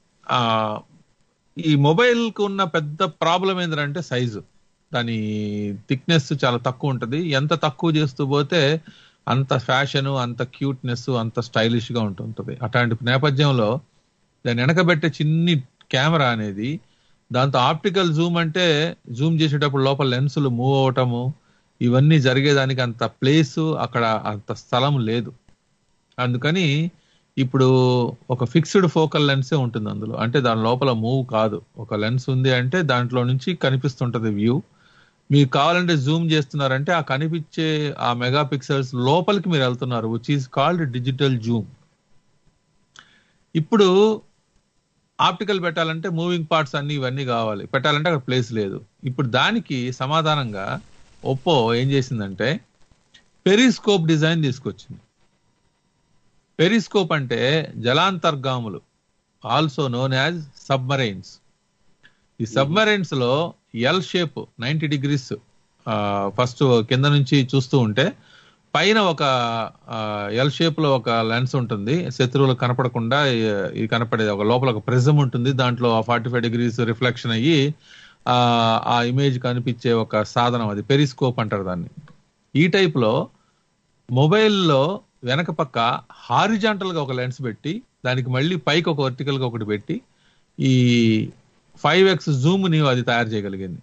E: ఈ మొబైల్ కు ఉన్న పెద్ద ప్రాబ్లం ఏంటంటే సైజు. దాని థిక్నెస్ చాలా తక్కువ ఉంటది. ఎంత తక్కువ చేస్తూ పోతే అంత ఫ్యాషన్, అంత క్యూట్నెస్, అంత స్టైలిష్ గా ఉంటుంటది. అట్లాంటి నేపథ్యంలో దాన్ని వెనకబెట్టే చిన్ని కెమెరా అనేది, దాంతో ఆప్టికల్ జూమ్ అంటే జూమ్ చేసేటప్పుడు లోపల లెన్సులు మూవ్ అవటము, ఇవన్నీ జరిగేదానికి అంత ప్లేస్, అక్కడ అంత స్థలం లేదు. అందుకని ఇప్పుడు ఒక ఫిక్స్డ్ ఫోకల్ లెన్సే ఉంటుంది అందులో. అంటే దాని లోపల మూవ్ కాదు. ఒక లెన్స్ ఉంది అంటే దాంట్లో నుంచి కనిపిస్తుంటది వ్యూ. మీకు కావాలంటే జూమ్ చేస్తున్నారంటే ఆ కనిపించే ఆ మెగా పిక్సెల్స్ లోపలికి మీరు వెళ్తున్నారు, which is called digital zoom. ఇప్పుడు ఆప్టికల్ పెట్టాలంటే మూవింగ్ పార్ట్స్ అన్ని ఇవన్నీ కావాలి, పెట్టాలంటే అక్కడ ప్లేస్ లేదు. ఇప్పుడు దానికి సమాధానంగా ఒప్పో ఏం చేసిందంటే పెరిస్కోప్ డిజైన్ తీసుకొచ్చింది. పెరిస్కోప్ అంటే జలాంతర్గాములు, ఆల్సో నోన్ యాజ్ సబ్మరైన్స్. ఈ సబ్మరైన్స్ లో ఎల్ షేప్ 90 degrees ఫస్ట్ కింద నుంచి చూస్తూ ఉంటే పైన ఒక ఎల్ షేప్ లో ఒక లెన్స్ ఉంటుంది, శత్రువులకు కనపడకుండా ఇది కనపడేది. ఒక లోపల ఒక ప్రిజం ఉంటుంది, దాంట్లో 45 degrees రిఫ్లెక్షన్ అయ్యి ఆ ఇమేజ్ కనిపించే ఒక సాధనం, అది పెరిస్కోప్ అంటారు దాన్ని. ఈ టైప్ లో మొబైల్లో వెనక పక్క హారిజాంటల్ గా ఒక లెన్స్ పెట్టి దానికి మళ్ళీ పైకి ఒక వర్టికల్ గా ఒకటి పెట్టి ఈ 5x జూమ్ ని అది తయారు చేయగలిగింది.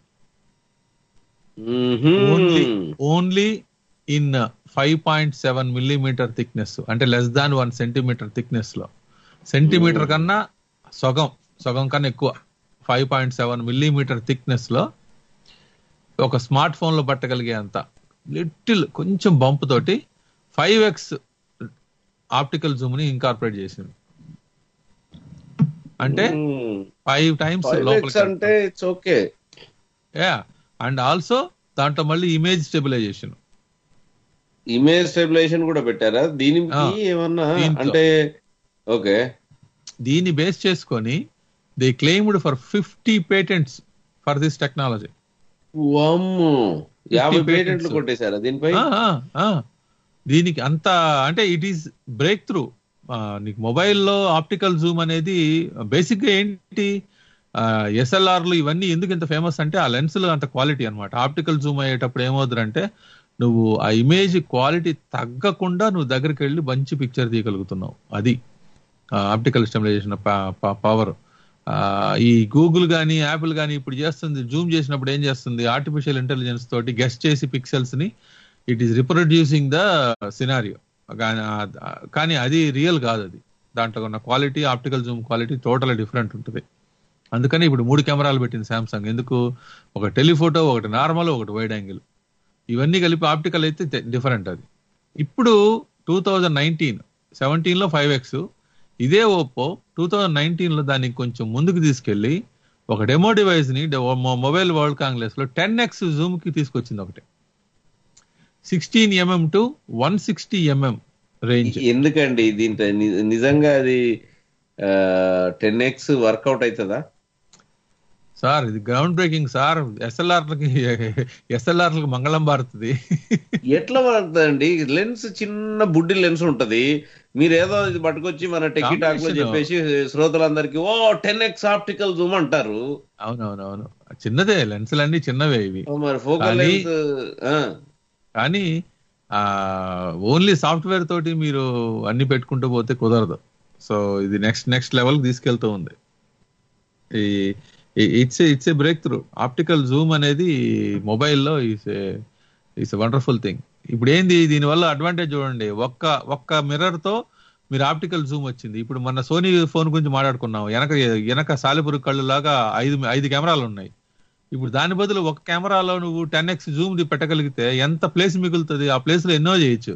E: ఓన్లీ ఇన్ 5.7 millimeter థిక్నెస్, అంటే లెస్ దాన్ 1 centimeter థిక్నెస్ లో, సెంటీమీటర్ కన్నా సగం కన్నా ఎక్కువ 5.7 millimeter థిక్నెస్ లో ఒక స్మార్ట్ ఫోన్ లో పట్టగలిగే అంత లిటిల్ కొంచెం బంప్ తోటి 5x ఆప్టికల్ జూమ్ ని ఇన్కార్పొరేట్ చేసింది. అంటే 5 times లోపలికి
D: అంటే it's okay.
E: Yeah, and also దాంట్లో మళ్ళీ ఇమేజ్ స్టెబిలైజేషన్
D: కూడా పెట్టారా దీనికి ఏమన్నా? అంటే ఓకే,
E: దీన్ని బేస్ చేసుకొని they claimed for 50 patents for this technology.
D: 50 పేటెంట్లు కొట్టేశారా దీనిపై?
E: దీనికి అంత అంటే ఇట్ ఈస్ బ్రేక్ త్రూ. నీకు మొబైల్లో ఆప్టికల్ జూమ్ అనేది బేసిక్ గా ఏంటి, ఎస్ఎల్ఆర్లు ఇవన్నీ ఎందుకు ఇంత ఫేమస్ అంటే ఆ లెన్సులు అంత క్వాలిటీ అనమాట. ఆప్టికల్ జూమ్ అయ్యేటప్పుడు ఏమవుతుందంటే నువ్వు ఆ ఇమేజ్ క్వాలిటీ తగ్గకుండా నువ్వు దగ్గరికి వెళ్ళి మంచి పిక్చర్ తీయగలుగుతున్నావు. అది ఆప్టికల్ స్టెబిలైజేషన్ పవర్. ఈ గూగుల్ కానీ యాపిల్ కానీ ఇప్పుడు చేస్తుంది, జూమ్ చేసినప్పుడు ఏం చేస్తుంది, ఆర్టిఫిషియల్ ఇంటెలిజెన్స్ తోటి గెస్ట్ చేసి పిక్సెల్స్ ని it is reproducing the scenario. కానీ అది రియల్ కాదు. అది దాంట్లో ఉన్న quality, optical zoom quality total different ఉంటుంది. అందుకని ఇప్పుడు 3 కెమెరాలు పెట్టింది సామ్సంగ్. ఎందుకు? ఒక టెలిఫోటో, ఒకటి నార్మల్, ఒకటి వైడ్ యాంగిల్, ఇవన్నీ కలిపి ఆప్టికల్ అయితే డిఫరెంట్. అది ఇప్పుడు 2017 లో 5x, ఇదే ఓప్పో 2019 లో దానికి కొంచెం ముందుకు తీసుకెళ్లి ఒక డెమో డివైస్ ని మొబైల్ వరల్డ్ కాంగ్రెస్ లో 10x జూమ్ కి తీసుకొచ్చింది. ఒకటి 16mm to 160mm రేంజ్.
D: ఎందుకండి దీంట్లో నిజంగా అది 10x వర్కౌట్ అవుతుందా
E: సార్? ఇది గ్రౌండ్ బ్రేకింగ్ సార్. ఎస్ఎల్ఆర్లకు మంగళం బారుతుంది.
D: ఎట్లా పడుతుందండి? లెన్స్ చిన్న బుడ్డి లెన్స్ ఉంటది, మీరు ఏదో ఇది పట్టుకొచ్చి మన టెక్కిటాక్ లో చెప్పేసి శ్రోతలందరికీ 10x ఆప్టికల్ జూమ్ అంటారు.
E: అవునవునవును, చిన్నదే లెన్సులన్నీ చిన్నవే ఇవి.
D: మరి ఫోకల్ లెన్స్
E: కానీ ఓన్లీ సాఫ్ట్వేర్ తోటి మీరు అన్ని పెట్టుకుంటూ పోతే కుదరదు. సో ఇది నెక్స్ట్ లెవెల్ తీసుకెళ్తూ ఉంది. It's a breakthrough. Optical zoom అనేది మొబైల్లో ఇట్స్ వండర్ఫుల్ థింగ్. ఇప్పుడు ఏంది దీనివల్ల అడ్వాంటేజ్ చూడండి, ఒక్క మిర్రర్ తో మీరు ఆప్టికల్ జూమ్ వచ్చింది. ఇప్పుడు మన సోనీ ఫోన్ గురించి మాట్లాడుకున్నాం, వెనక సాలిపురు కళ్ళు లాగా 5 కెమెరాలు ఉన్నాయి. ఇప్పుడు దాని బదులు ఒక కెమెరాలో నువ్వు 10x జూమ్ పెట్టగలిగితే ఎంత ప్లేస్ మిగులుతుంది? ఆ ప్లేస్ లో ఎన్నో చేయొచ్చు.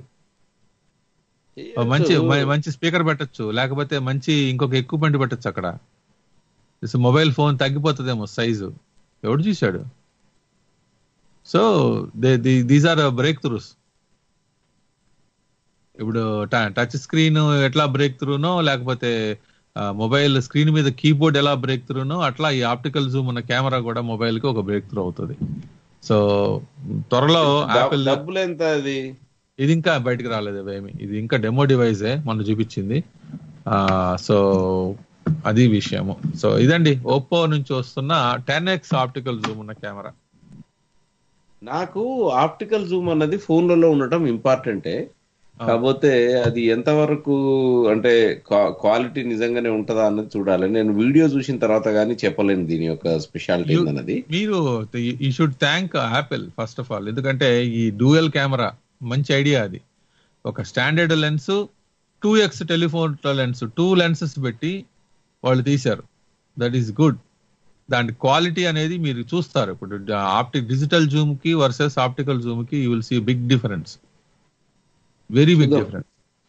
E: మంచి స్పీకర్ పెట్టచ్చు, లేకపోతే మంచి ఇంకొక ఎక్విప్మెంట్ పెట్టచ్చు. అక్కడ మొబైల్ ఫోన్ తగ్గిపోతుందేమో సైజు, ఎవడు చూశాడు? So these are breakthroughs. ఇప్పుడు టచ్ స్క్రీన్ ఎట్లా బ్రేక్ త్రూనో, లేకపోతే మొబైల్ స్క్రీన్ మీద కీబోర్డ్ ఎలా బ్రేక్ త్రూనో, అట్లా ఈ ఆప్టికల్ జూమ్ ఉన్న కెమెరా కూడా మొబైల్ కి ఒక బ్రేక్ త్రూ అవుతుంది. సో త్వరలో యాపిల్
D: డబ్బులు ఎంత?
E: ఇది ఇంకా బయటకు రాలేదు ఏమి, ఇది ఇంకా డెమో డివైజే మొన్న చూపించింది. సో అది విషయము. సో ఇదండి ఓప్పో నుంచి వస్తున్న 10x ఆప్టికల్ జూమ్ ఉన్న కెమెరా.
D: నాకు ఆప్టికల్ జూమ్ అన్నది ఫోన్లలో ఉండటం ఇంపార్టెంటే, కాకపోతే అది ఎంతవరకు అంటే క్వాలిటీ నిజంగానే ఉంటుందా అన్నది చూడాలి. నేను వీడియో చూసిన తర్వాత గానీ చెప్పలేను దీని యొక్క స్పెషాలిటీ అన్నది.
E: మీరు you should thank Apple first of all. ఎందుకంటే ఈ డ్యూయల్ కెమెరా మంచి ఐడియా. అది ఒక standard lens, 2x telephone lens, 2 lenses పెట్టి వాళ్ళు తీశారు. That is good. దాని క్వాలిటీ అనేది మీరు చూస్తారు. ఇప్పుడు డిజిటల్ జూమ్ కి వర్సెస్ ఆప్టికల్ జూమ్ కి you will see big difference, very big difference.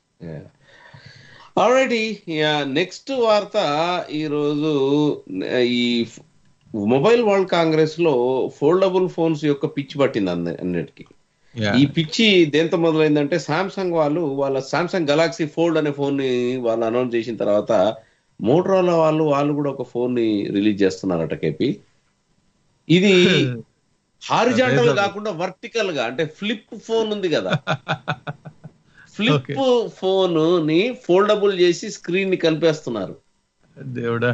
D: Already next వార్త ఈరోజు ఈ మొబైల్ వరల్డ్ కాంగ్రెస్ లో ఫోల్డబుల్ ఫోన్స్ యొక్క పిచ్చి పట్టింది అన్నిటికీ. ఈ పిచ్చి దేంతో మొదలైందంటే సామ్సంగ్ వాళ్ళ సామ్సంగ్ గెలాక్సీ ఫోల్డ్ అనే ఫోన్ ని వాళ్ళు అనౌన్స్ చేసిన తర్వాత మోటరోలా వాళ్ళు కూడా ఒక ఫోన్ ని రిలీజ్ చేస్తున్నారట కేపీ. ఇది హారిజాంటల్ కాకుండా వర్టికల్ గా, అంటే ఫ్లిప్ ఫోన్ ఉంది కదా, ఫ్లిప్ ఫోన్ ని ఫోల్డబుల్ చేసి స్క్రీన్ ని కలిపేస్తున్నారు.
E: దేవుడా.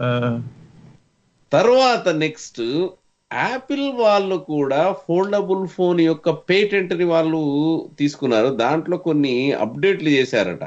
D: తర్వాత నెక్స్ట్ యాపిల్ వాళ్ళు కూడా ఫోల్డబుల్ ఫోన్ యొక్క పేటెంట్ ని వాళ్ళు తీసుకున్నారు. దాంట్లో కొన్ని అప్డేట్లు చేశారట.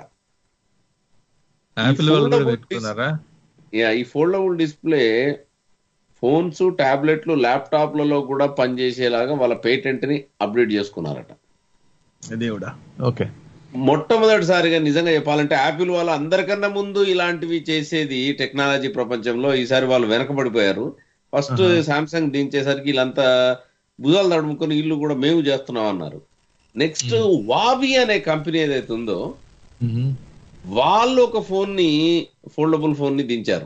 D: ఈ ఫోల్డబుల్ డిస్ప్లే ఫోన్స్, టాబ్లెట్లు, ల్యాప్టాప్లలో కూడా పనిచేసేలాగా వాళ్ళ పేటెంట్ ని అప్డేట్ చేసుకున్నారట.
E: ఓకే.
D: మొట్టమొదటిసారిగా నిజంగా చెప్పాలంటే యాపిల్ వాళ్ళు అందరికన్నా ముందు ఇలాంటివి చేసేది టెక్నాలజీ ప్రపంచంలో. ఈసారి వాళ్ళు వెనకబడిపోయారు. ఫస్ట్ సామ్సంగ్ దించేసరికి వీళ్ళంతా భుజాలు తడుముకొని ఇల్లు కూడా మేము చేస్తున్నాం అన్నారు. నెక్స్ట్ వావి అనే కంపెనీ ఏదైతే ఉందో వాళ్ళు ఒక ఫోల్డబుల్ ఫోన్ ని దించారు,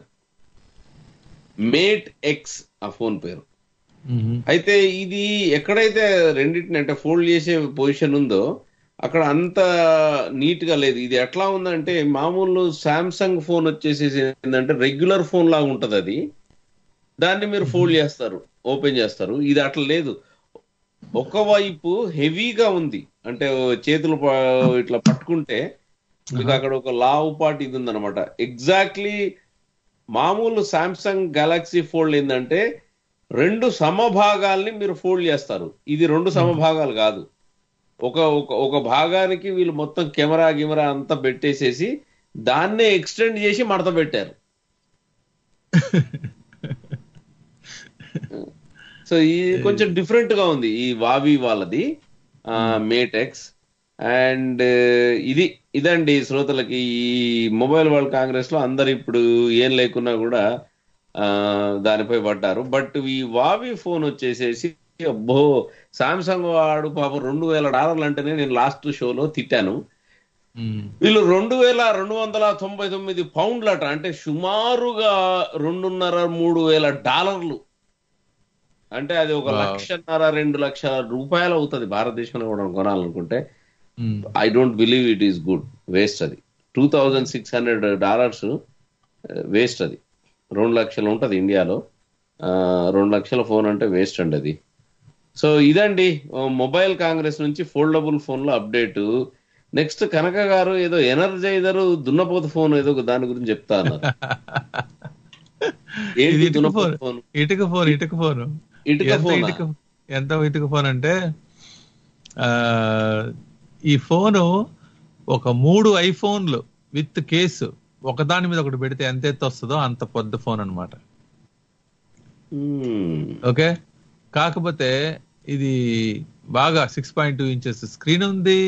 D: మేట్ ఎక్స్ ఆ ఫోన్ పేరు. అయితే ఇది ఎక్కడైతే రెండింటిని అంటే ఫోల్డ్ చేసే పొజిషన్ ఉందో అక్కడ అంత నీట్ గా లేదు. ఇది ఎట్లా ఉందంటే మామూలు సామ్సంగ్ ఫోన్ వచ్చేసేసి ఏంటంటే రెగ్యులర్ ఫోన్ లాగా ఉంటది. అది దాన్ని మీరు ఫోల్డ్ చేస్తారు, ఓపెన్ చేస్తారు. ఇది అట్లా లేదు. ఒకవైపు హెవీగా ఉంది, అంటే చేతులు ఇట్లా పట్టుకుంటే మీకు అక్కడ ఒక లావు పాటు ఇది ఉందన్నమాట. ఎగ్జాక్ట్లీ మామూలు సామ్సంగ్ గెలాక్సీ ఫోల్డ్ ఏంటంటే 2 సమభాగాల్ని మీరు ఫోల్డ్ చేస్తారు. ఇది 2 సమభాగాలు కాదు. ఒక భాగానికి వీళ్ళు మొత్తం కెమెరా అంతా పెట్టేసేసి దాన్నే ఎక్స్టెండ్ చేసి మడత పెట్టారు. సో ఇది కొంచెం డిఫరెంట్ గా ఉంది ఈ వావి వాళ్ళది మేటెక్స్. అండ్ ఇదండి శ్రోతలకి ఈ మొబైల్ వరల్డ్ కాంగ్రెస్ లో అందరు ఇప్పుడు ఏం లేకున్నా కూడా దానిపై పడ్డారు. బట్ ఈ వావి ఫోన్ వచ్చేసేసి అబ్బో సామ్సంగ్ వాడు పాపం $2,000 అంటేనే నేను లాస్ట్ షోలో తిట్టాను. వీళ్ళు 2,299 పౌండ్లట, అంటే సుమారుగా $2,500-3,000. అంటే అది $1,50,000 2,00,000 అవుతుంది భారతదేశంలో కూడా కొనాలనుకుంటే. I don't believe it is good, waste. అది $2,600 వేస్ట్. అది 2 లక్షలు ఉంటది ఇండియాలో. 2 లక్షల ఫోన్ అంటే వేస్ట్ అండి అది. సో ఇదండి మొబైల్ కాంగ్రెస్ నుంచి ఫోల్డబుల్ ఫోన్ లో అప్డేట్. నెక్స్ట్ కనక గారు ఏదో ఎనర్జైజర్ దున్నపోత ఫోన్ ఏదో దాని గురించి చెప్తా అన్నారు.
E: ఇటుక ఫోన్ ఎంత ఇటుక ఫోన్ అంటే ఈ ఫోను ఒక 3 ఐఫోన్లు విత్ కేసు ఒకదాని మీద ఒకటి పెడితే ఎంత ఎత్తు వస్తుందో అంత పెద్ద ఫోన్ అన్నమాట. ఓకే. కాకపోతే ఇది బాగా 6.2 ఇంచెస్ స్క్రీన్ ఉంది,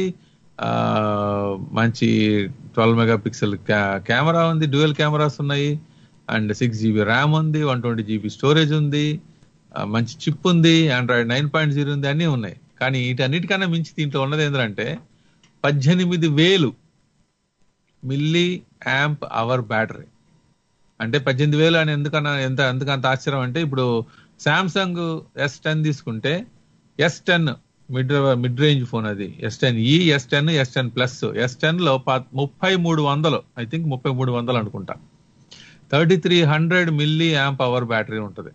E: మంచి 12 మెగాపిక్సెల్ కెమెరా ఉంది, డ్యూయల్ కెమెరాస్ ఉన్నాయి, అండ్ 6 GB ర్యామ్ ఉంది, 120 GB స్టోరేజ్ ఉంది, మంచి చిప్ ఉంది, ఆండ్రాయిడ్ 9.0 ఉంది, అన్నీ ఉన్నాయి. కానీ వీటన్నిటికన్నా మించి దీంట్లో ఉన్నది ఏంటంటే 18,000 మిల్లీ యాంప్ అవర్ బ్యాటరీ. అంటే 18,000 అని ఎందుకంత ఆశ్చర్యం అంటే ఇప్పుడు సామ్సంగ్ S10 తీసుకుంటే S10 మిడ్ రేంజ్ ఫోన్, అది S10e, S10, S10 plus. S10 లో 3,300 ఐ థింక్ 3,300 అనుకుంటా 3,300 మిల్లీ యాంప్ అవర్ బ్యాటరీ ఉంటది.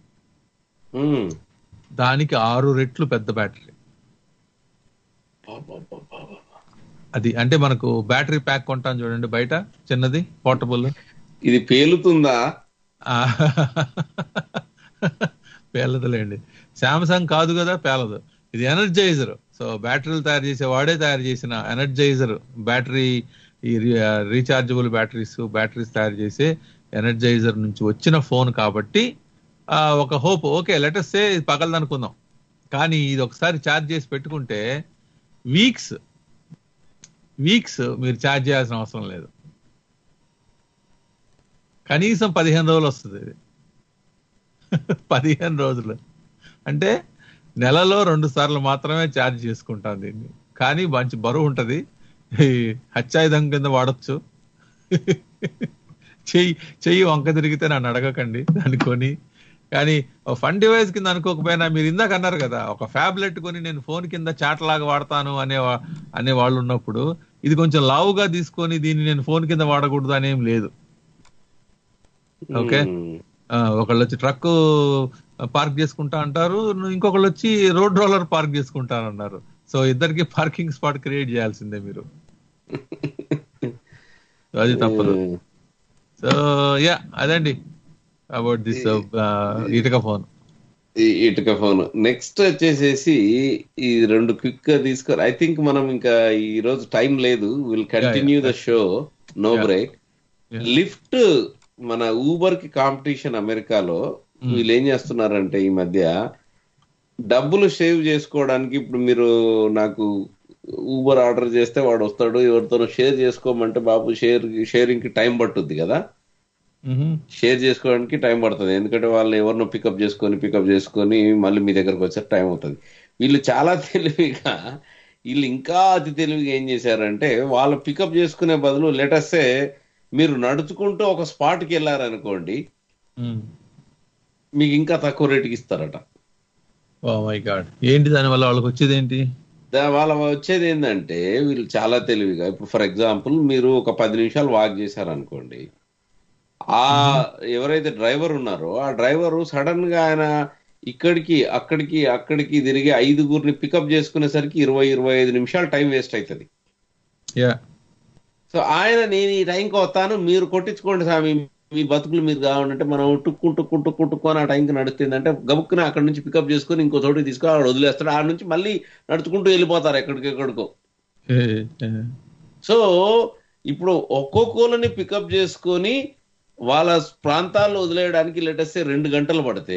E: దానికి 6 రెట్లు పెద్ద బ్యాటరీ. అది అంటే మనకు బ్యాటరీ ప్యాక్ కొంటాం చూడండి బయట చిన్నది పోర్టబుల్,
D: ఇది పేలుతుందా?
E: పేలదులేండి, సామ్సంగ్ కాదు కదా, పేలదు. ఇది ఎనర్జైజర్. సో బ్యాటరీలు తయారు చేసే వాడే తయారు చేసిన ఎనర్జైజర్ బ్యాటరీ, ఈ రీచార్జబుల్ బ్యాటరీస్ తయారు చేసే ఎనర్జైజర్ నుంచి వచ్చిన ఫోన్ కాబట్టి ఒక హోప్. ఓకే, లెటస్ సే పగలదనుకుందాం, కానీ ఇది ఒకసారి ఛార్జ్ చేసి పెట్టుకుంటే వీక్స్ మీరు ఛార్జ్ చేయాల్సిన అవసరం లేదు. కనీసం 15 రోజులు వస్తుంది ఇది. 15 రోజులు అంటే నెలలో 2 సార్లు మాత్రమే ఛార్జ్ చేసుకుంటాం దీన్ని. కానీ మంచి బరువు ఉంటది, హత్యాయుధం కింద వాడచ్చు. చెయ్యి వంక తిరిగితే నన్ను అడగకండి దాన్ని కొని. కానీ ఫన్ డివైస్ కింద అనుకోకపోయినా, మీరు ఇందాక అన్నారు కదా ఒక ఫ్యాబ్లెట్ కొని నేను ఫోన్ కింద చాట్ లాగా వాడతాను అనే వాళ్ళు ఉన్నప్పుడు, ఇది కొంచెం లావుగా తీసుకొని దీన్ని నేను ఫోన్ కింద వాడకూడదు అనేం లేదు. ఓకే, ఒకళ్ళు వచ్చి ట్రక్ పార్క్ చేసుకుంటా అంటారు, ఇంకొకళ్ళు వచ్చి రోడ్ రోలర్ పార్క్ చేసుకుంటారన్నారు. సో ఇద్దరికి పార్కింగ్ స్పాట్ క్రియేట్ చేయాల్సిందే మీరు, అది తప్పదు. సో యా, అదండి అబౌట్ దిస్ ఇటుక ఫోన్.
D: నెక్స్ట్ వచ్చేసేసి ఈ 2 క్విక్ గా తీసుకో. ఐ థింక్ మనం ఇంకా ఈ రోజు టైం లేదు, will continue the show, no break. Lyft మన ఊబర్ కి కాంపిటీషన్ అమెరికాలో. వీళ్ళు ఏం చేస్తున్నారంటే ఈ మధ్య డబ్బులు సేవ్ చేసుకోవడానికి, ఇప్పుడు మీరు నాకు ఊబర్ ఆర్డర్ చేస్తే వాడు వస్తాడు, ఎవరితోనో షేర్ చేసుకోమంటే బాబు షేరింగ్ కి టైం పట్టుద్ది కదా, షేర్ చేసుకోవడానికి టైం పడుతుంది. ఎందుకంటే వాళ్ళు ఎవరినో పికప్ చేసుకొని మళ్ళీ మీ దగ్గరకు వచ్చే టైం అవుతుంది. వీళ్ళు చాలా తెలివిగా, వీళ్ళు ఇంకా అతి తెలివిగా ఏం చేశారంటే, వాళ్ళు పికప్ చేసుకునే బదులు లెటర్సే మీరు నడుచుకుంటూ ఒక స్పాట్కి వెళ్ళారనుకోండి, మీకు ఇంకా తక్కువ రేటుకి ఇస్తారట.
E: ఏంటి దాని వల్ల వాళ్ళకి వచ్చేది ఏంటి?
D: వాళ్ళ వచ్చేది ఏంటంటే, వీళ్ళు చాలా తెలివిగా, ఇప్పుడు ఫర్ ఎగ్జాంపుల్ మీరు ఒక 10 నిమిషాలు వాక్ చేశారనుకోండి, ఆ ఎవరైతే డ్రైవర్ ఉన్నారో ఆ డ్రైవరు సడన్ గా ఆయన అక్కడికి తిరిగి 5గురిని పికప్ చేసుకునేసరికి 20-25 నిమిషాలు టైం వేస్ట్ అవుతుంది. సో ఆయన నేను ఈ టైంకి వస్తాను, మీరు కొట్టించుకోండి స్వామి, మీ బతుకులు మీరు కావాలంటే, మనం టుక్కు ఆ టైంకి నడుస్తుందంటే గబుక్కున అక్కడి నుంచి పికప్ చేసుకుని ఇంకో చోటుకి తీసుకొని ఆడ వదిలేస్తాడు. ఆడ నుంచి మళ్ళీ నడుచుకుంటూ వెళ్ళిపోతారు ఎక్కడికో. సో ఇప్పుడు ఒక్కొక్కని పికప్ చేసుకొని వాళ్ళ ప్రాంతాల్లో వదిలేయడానికి లెటర్స్ 2 గంటలు పడితే,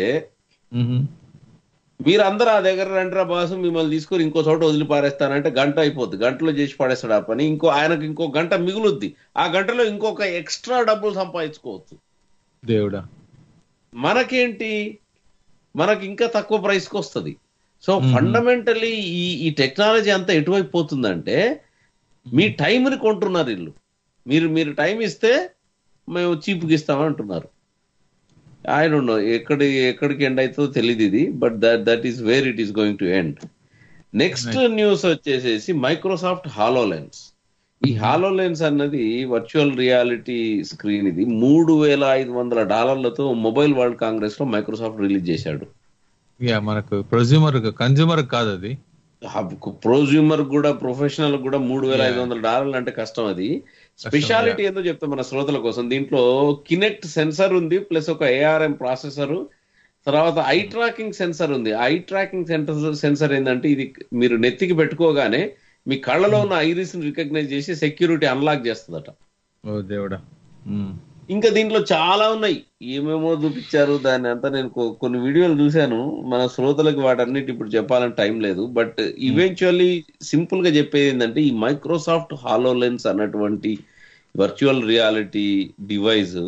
D: మీరందరూ ఆ దగ్గర రండిరా బాసు, మిమ్మల్ని తీసుకొని ఇంకో చోట వదిలి పారేస్తానంటే గంట అయిపోద్ది, గంటలో చేసి పాడేస్తాడు ఆ పని. ఆయనకు ఇంకో గంట మిగులుద్ది, ఆ గంటలో ఇంకొక ఎక్స్ట్రా డబ్బులు సంపాదించుకోవచ్చు.
E: దేవుడా,
D: మనకేంటి, మనకి ఇంకా తక్కువ ప్రైస్కి వస్తుంది. సో ఫండమెంటలీ ఈ టెక్నాలజీ అంతా ఎటువైపు పోతుందంటే, మీ టైంని కొంటున్నారు వీళ్ళు. మీరు టైం ఇస్తే మేము చీప్కి ఇస్తామని అంటున్నారు. ఐ డోంట్ నో ఎక్కడికి ఎండ్ అవుతుందో తెలియదు ఇది, but that is where it is going to end. Next news వచ్చేసేసి మైక్రోసాఫ్ట్ హాలోలెన్స్. ఈ హాలోలెన్స్ అన్నది వర్చువల్ రియాలిటీ స్క్రీన్. ఇది $3,500 మొబైల్ వరల్డ్ కాంగ్రెస్ లో మైక్రోసాఫ్ట్ రిలీజ్ చేశాడు.
E: మనకు కన్జ్యూమర్ కాదు, అది
D: ప్రొజ్యూమర్ కూడా, ప్రొఫెషనల్ కూడా $3,500 అంటే కష్టం. అది స్పెషాలిటీ ఏందో చెప్తాం మన శ్రోతల కోసం. దీంట్లో కినెక్ట్ సెన్సర్ ఉంది, ప్లస్ ఒక ARM ప్రాసెసర్, తర్వాత ఐ ట్రాకింగ్ సెన్సర్ ఉంది. ఐ ట్రాకింగ్ సెన్సర్ ఏంటంటే, ఇది మీరు నెత్తికి పెట్టుకోగానే మీ కళ్ళలో ఉన్న ఐరిస్ ని రికగ్నైజ్ చేసి సెక్యూరిటీ అన్లాక్ చేస్తుందట.
E: ఓ దేవుడా.
D: ఇంకా దీంట్లో చాలా ఉన్నాయి, ఏమేమో చూపించారు. దాన్ని అంతా నేను కొన్ని వీడియోలు చూశాను. మన శ్రోతలకు వాటన్నిటి ఇప్పుడు చెప్పాలని టైం లేదు. బట్ ఈవెన్చువల్లీ సింపుల్ గా చెప్పేది ఏంటంటే, ఈ మైక్రోసాఫ్ట్ హాలోలెన్స్ అన్నటువంటి virtual reality device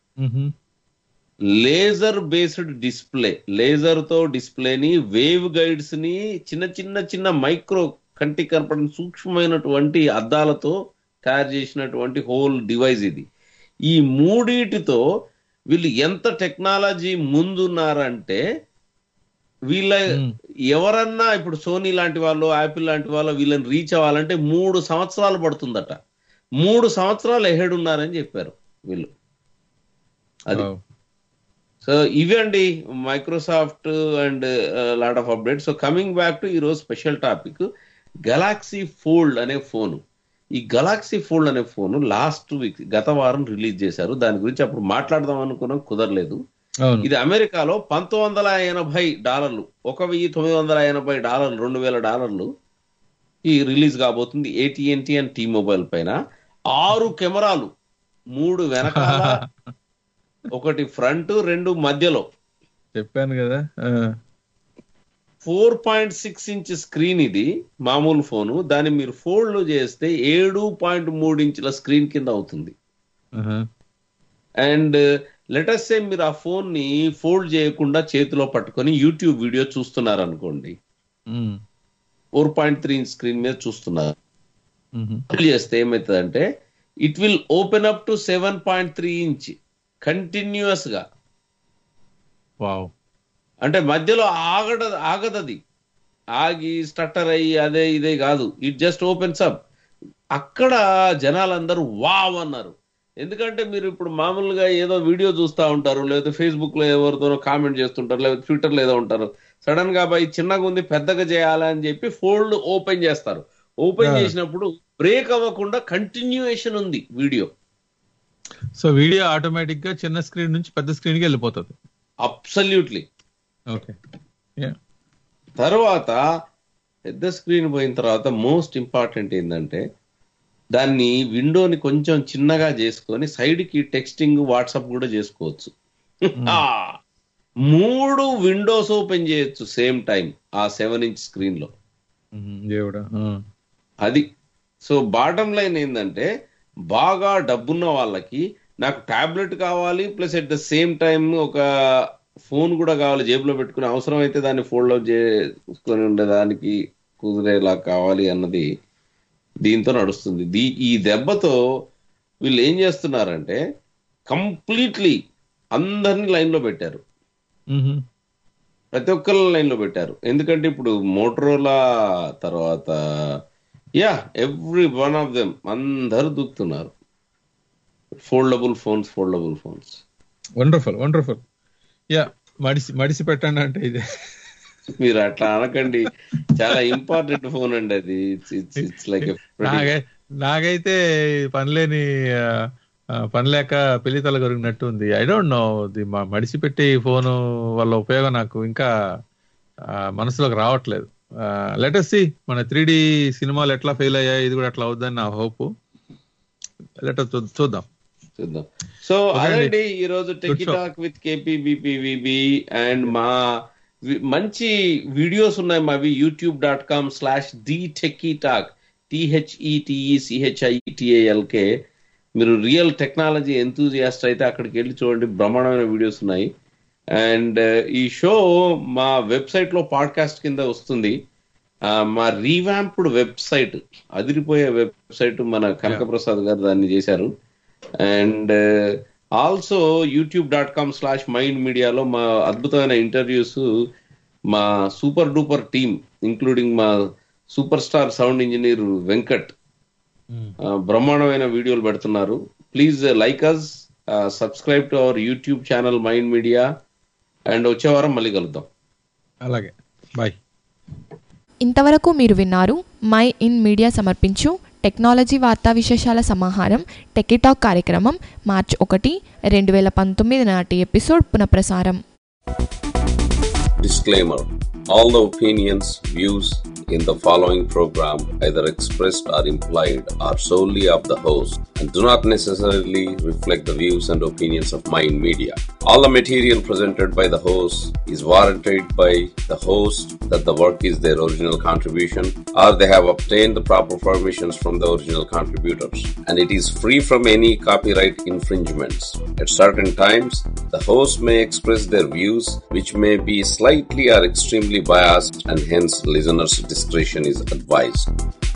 D: laser based display, laser తో డిస్ప్లేని, వేవ్ గైడ్స్ ని, చిన్న మైక్రో కంటికి కనపడిన సూక్ష్మమైనటువంటి అద్దాలతో తయారు చేసినటువంటి హోల్ డివైస్ ఇది. ఈ మూడిటితో వీళ్ళు ఎంత టెక్నాలజీ ముందున్నారంటే, వీళ్ళ ఎవరన్నా ఇప్పుడు సోనీ లాంటి వాళ్ళు, యాపిల్ లాంటి వాళ్ళు వీళ్ళని రీచ్ అవ్వాలంటే 3 సంవత్సరాలు పడుతుందట. 3 సంవత్సరాలు ఎహెడ్ ఉన్నారని చెప్పారు వీళ్ళు. అది సో ఇవండి Microsoft and lot of updates. So coming back to ఈరోజు స్పెషల్ టాపిక్, గెలాక్సీ ఫోల్డ్ అనే ఫోను. ఈ గెలాక్సీ ఫోల్డ్ అనే ఫోన్ లాస్ట్ వీక్, గత వారం రిలీజ్ చేశారు. దాని గురించి అప్పుడు మాట్లాడదాం అనుకున్నాం, కుదరలేదు. ఇది అమెరికాలో $1,980, $1,980, $2,000 ఈ రిలీజ్ కాబోతుంది. AT&T అండ్ T-Mobile పైన 6 కెమెరాలు, 3 వెనకాల, 1 ఫ్రంట్, 2 మధ్యలో.
E: చెప్పాను కదా.
D: 4.6 ఇంచ్ స్క్రీన్ ఇది, మామూలు ఫోను. దాన్ని మీరు ఫోల్డ్ చేస్తే 7.3 ఇంచుల స్క్రీన్ కింద అవుతుంది. అండ్ లెటస్ సే మీరు ఆ ఫోన్ ని ఫోల్డ్ చేయకుండా చేతిలో పట్టుకొని యూట్యూబ్ వీడియో చూస్తున్నారు అనుకోండి, 4.3 ఇంచ్ స్క్రీన్ మీద చూస్తున్నారు. చేస్తే ఏమవుతుందంటే it will open up to 7.3 inch continuous గా. అంటే మధ్యలో ఆగదది, ఆగి స్టట్టర్ అయ్యి అదే ఇదే కాదు, ఇట్ జస్ట్ ఓపెన్స్ అప్. అక్కడ జనాలందరూ వావ్ అన్నారు. ఎందుకంటే మీరు ఇప్పుడు మామూలుగా ఏదో వీడియో చూస్తూ ఉంటారు, లేకపోతే ఫేస్బుక్ లో ఎవరితోనో కామెంట్ చేస్తుంటారు, లేకపోతే ట్విట్టర్ లో ఏదో ఉంటారు. సడన్ గా బాయ్ చిన్నగా ఉంది పెద్దగా చేయాలని చెప్పి ఫోల్డ్ ఓపెన్ చేస్తారు. ఓపెన్ చేసినప్పుడు బ్రేక్ అవ్వకుండా కంటిన్యూయేషన్ ఉంది వీడియో.
E: సో వీడియో ఆటోమేటిక్ గా చిన్న స్క్రీన్ నుంచి పెద్ద స్క్రీన్ కి వెళ్ళిపోతుంది.
D: అబ్సల్యూట్లీ.
E: ఓకే.
D: తర్వాత పెద్ద స్క్రీన్ పోయిన తర్వాత మోస్ట్ ఇంపార్టెంట్ ఏంటంటే దాన్ని విండోని కొంచెం చిన్నగా చేసుకొని సైడ్ కి టెక్స్టింగ్ వాట్సాప్ కూడా చేసుకోవచ్చు. 3 విండోస్ ఓపెన్ చేయొచ్చు సేమ్ టైం ఆ 7 ఇంచ్ స్క్రీన్ లో. అది. సో బాటమ్ లైన్ ఏంటంటే బాగా డబ్బున్న వాళ్ళకి నాకు టాబ్లెట్ కావాలి plus at the same time ఒక ఫోన్ కూడా కావాలి, జేబులో పెట్టుకుని అవసరం అయితే దాన్ని ఫోల్డ్ అవుట్ చేసుకొని ఉండేదానికి కుదిరేలా కావాలి అన్నది దీంతో నడుస్తుంది. ఈ దెబ్బతో వీళ్ళు ఏం చేస్తున్నారంటే కంప్లీట్లీ అందరినీ లైన్ లో పెట్టారు, ప్రతి ఒక్కరిని లైన్ లో పెట్టారు. ఎందుకంటే ఇప్పుడు మోటరోలా తర్వాత ఎవ్రీ వన్ ఆఫ్ దెమ్ అందరు దూకుతున్నారు ఫోల్డబుల్ ఫోన్స్.
E: వండర్ఫుల్. మడిసి పెట్టండి అంటే ఇదే.
D: మీరు అట్లా అనకండి, చాలా ఇంపార్టెంట్ ఫోన్ అండి అది. ఇట్స్ లైక్
E: నాకైతే పనిలేక పెళ్లితల గొరిగినట్టు ఉంది. ఐ డోంట్ నో, మడిసి పెట్టి ఫోను వల్ల ఉపయోగం నాకు ఇంకా మనసులోకి రావట్లేదు. లెట్ us see మన 3D సినిమాలు ఎట్లా ఫెయిల్ అయ్యాయి, ఇది కూడా అట్లా అవుద్దని నా హోప్. చూద్దాం.
D: సో అదండి ఈరోజు techie talk with KPBPVB. And మా మంచి వీడియోస్ ఉన్నాయి మావి youtube.com/TheTechieTalk TheTechieTalk. మీరు రియల్ టెక్నాలజీ ఎంతూజియాస్ట్ అయితే అక్కడికి వెళ్ళి చూడండి, బ్రహ్మాండమైన వీడియోస్ ఉన్నాయి. అండ్ ఈ షో మా వెబ్సైట్ లో పాడ్కాస్ట్ కింద వస్తుంది. మా రీవ్యాంప్డ్ వెబ్సైట్, అదిరిపోయే వెబ్సైట్, మన కనకప్రసాద్ గారు దాన్ని చేశారు. అండ్ ఆల్సో youtube.com/mindmedia మా అద్భుతమైన ఇంటర్వ్యూస్ మా సూపర్ డూపర్ టీమ్ ఇంక్లూడింగ్ మా super star sound engineer Venkat బ్రహ్మాండమైన వీడియోలు పెడుతున్నారు. Please like us, subscribe to our YouTube channel Mind Media. And వచ్చే వారం మళ్ళీ కలుద్దాం.
E: అలాగే, బాయ్.
C: ఇంతవరకు మీరు విన్నారు మై ఇన్ మీడియా సమర్పించు టెక్నాలజీ వార్తా విశేషాల సమాహారం టెకీ టాక్ కార్యక్రమం మార్చి 1, 2019 నాటి ఎపిసోడ్ పునఃప్రసారం.
D: Disclaimer. All the opinions, views in the following program, either expressed or implied, are solely of the host and do not necessarily reflect the views and opinions of Mind Media. All the material presented by the host is warranted by the host that the work is their original contribution or they have obtained the proper permissions from the original contributors, and it is free from any copyright infringements. At certain times, the host may express their views which may be slightly or extremely biased, and hence listeners' discretion is advised.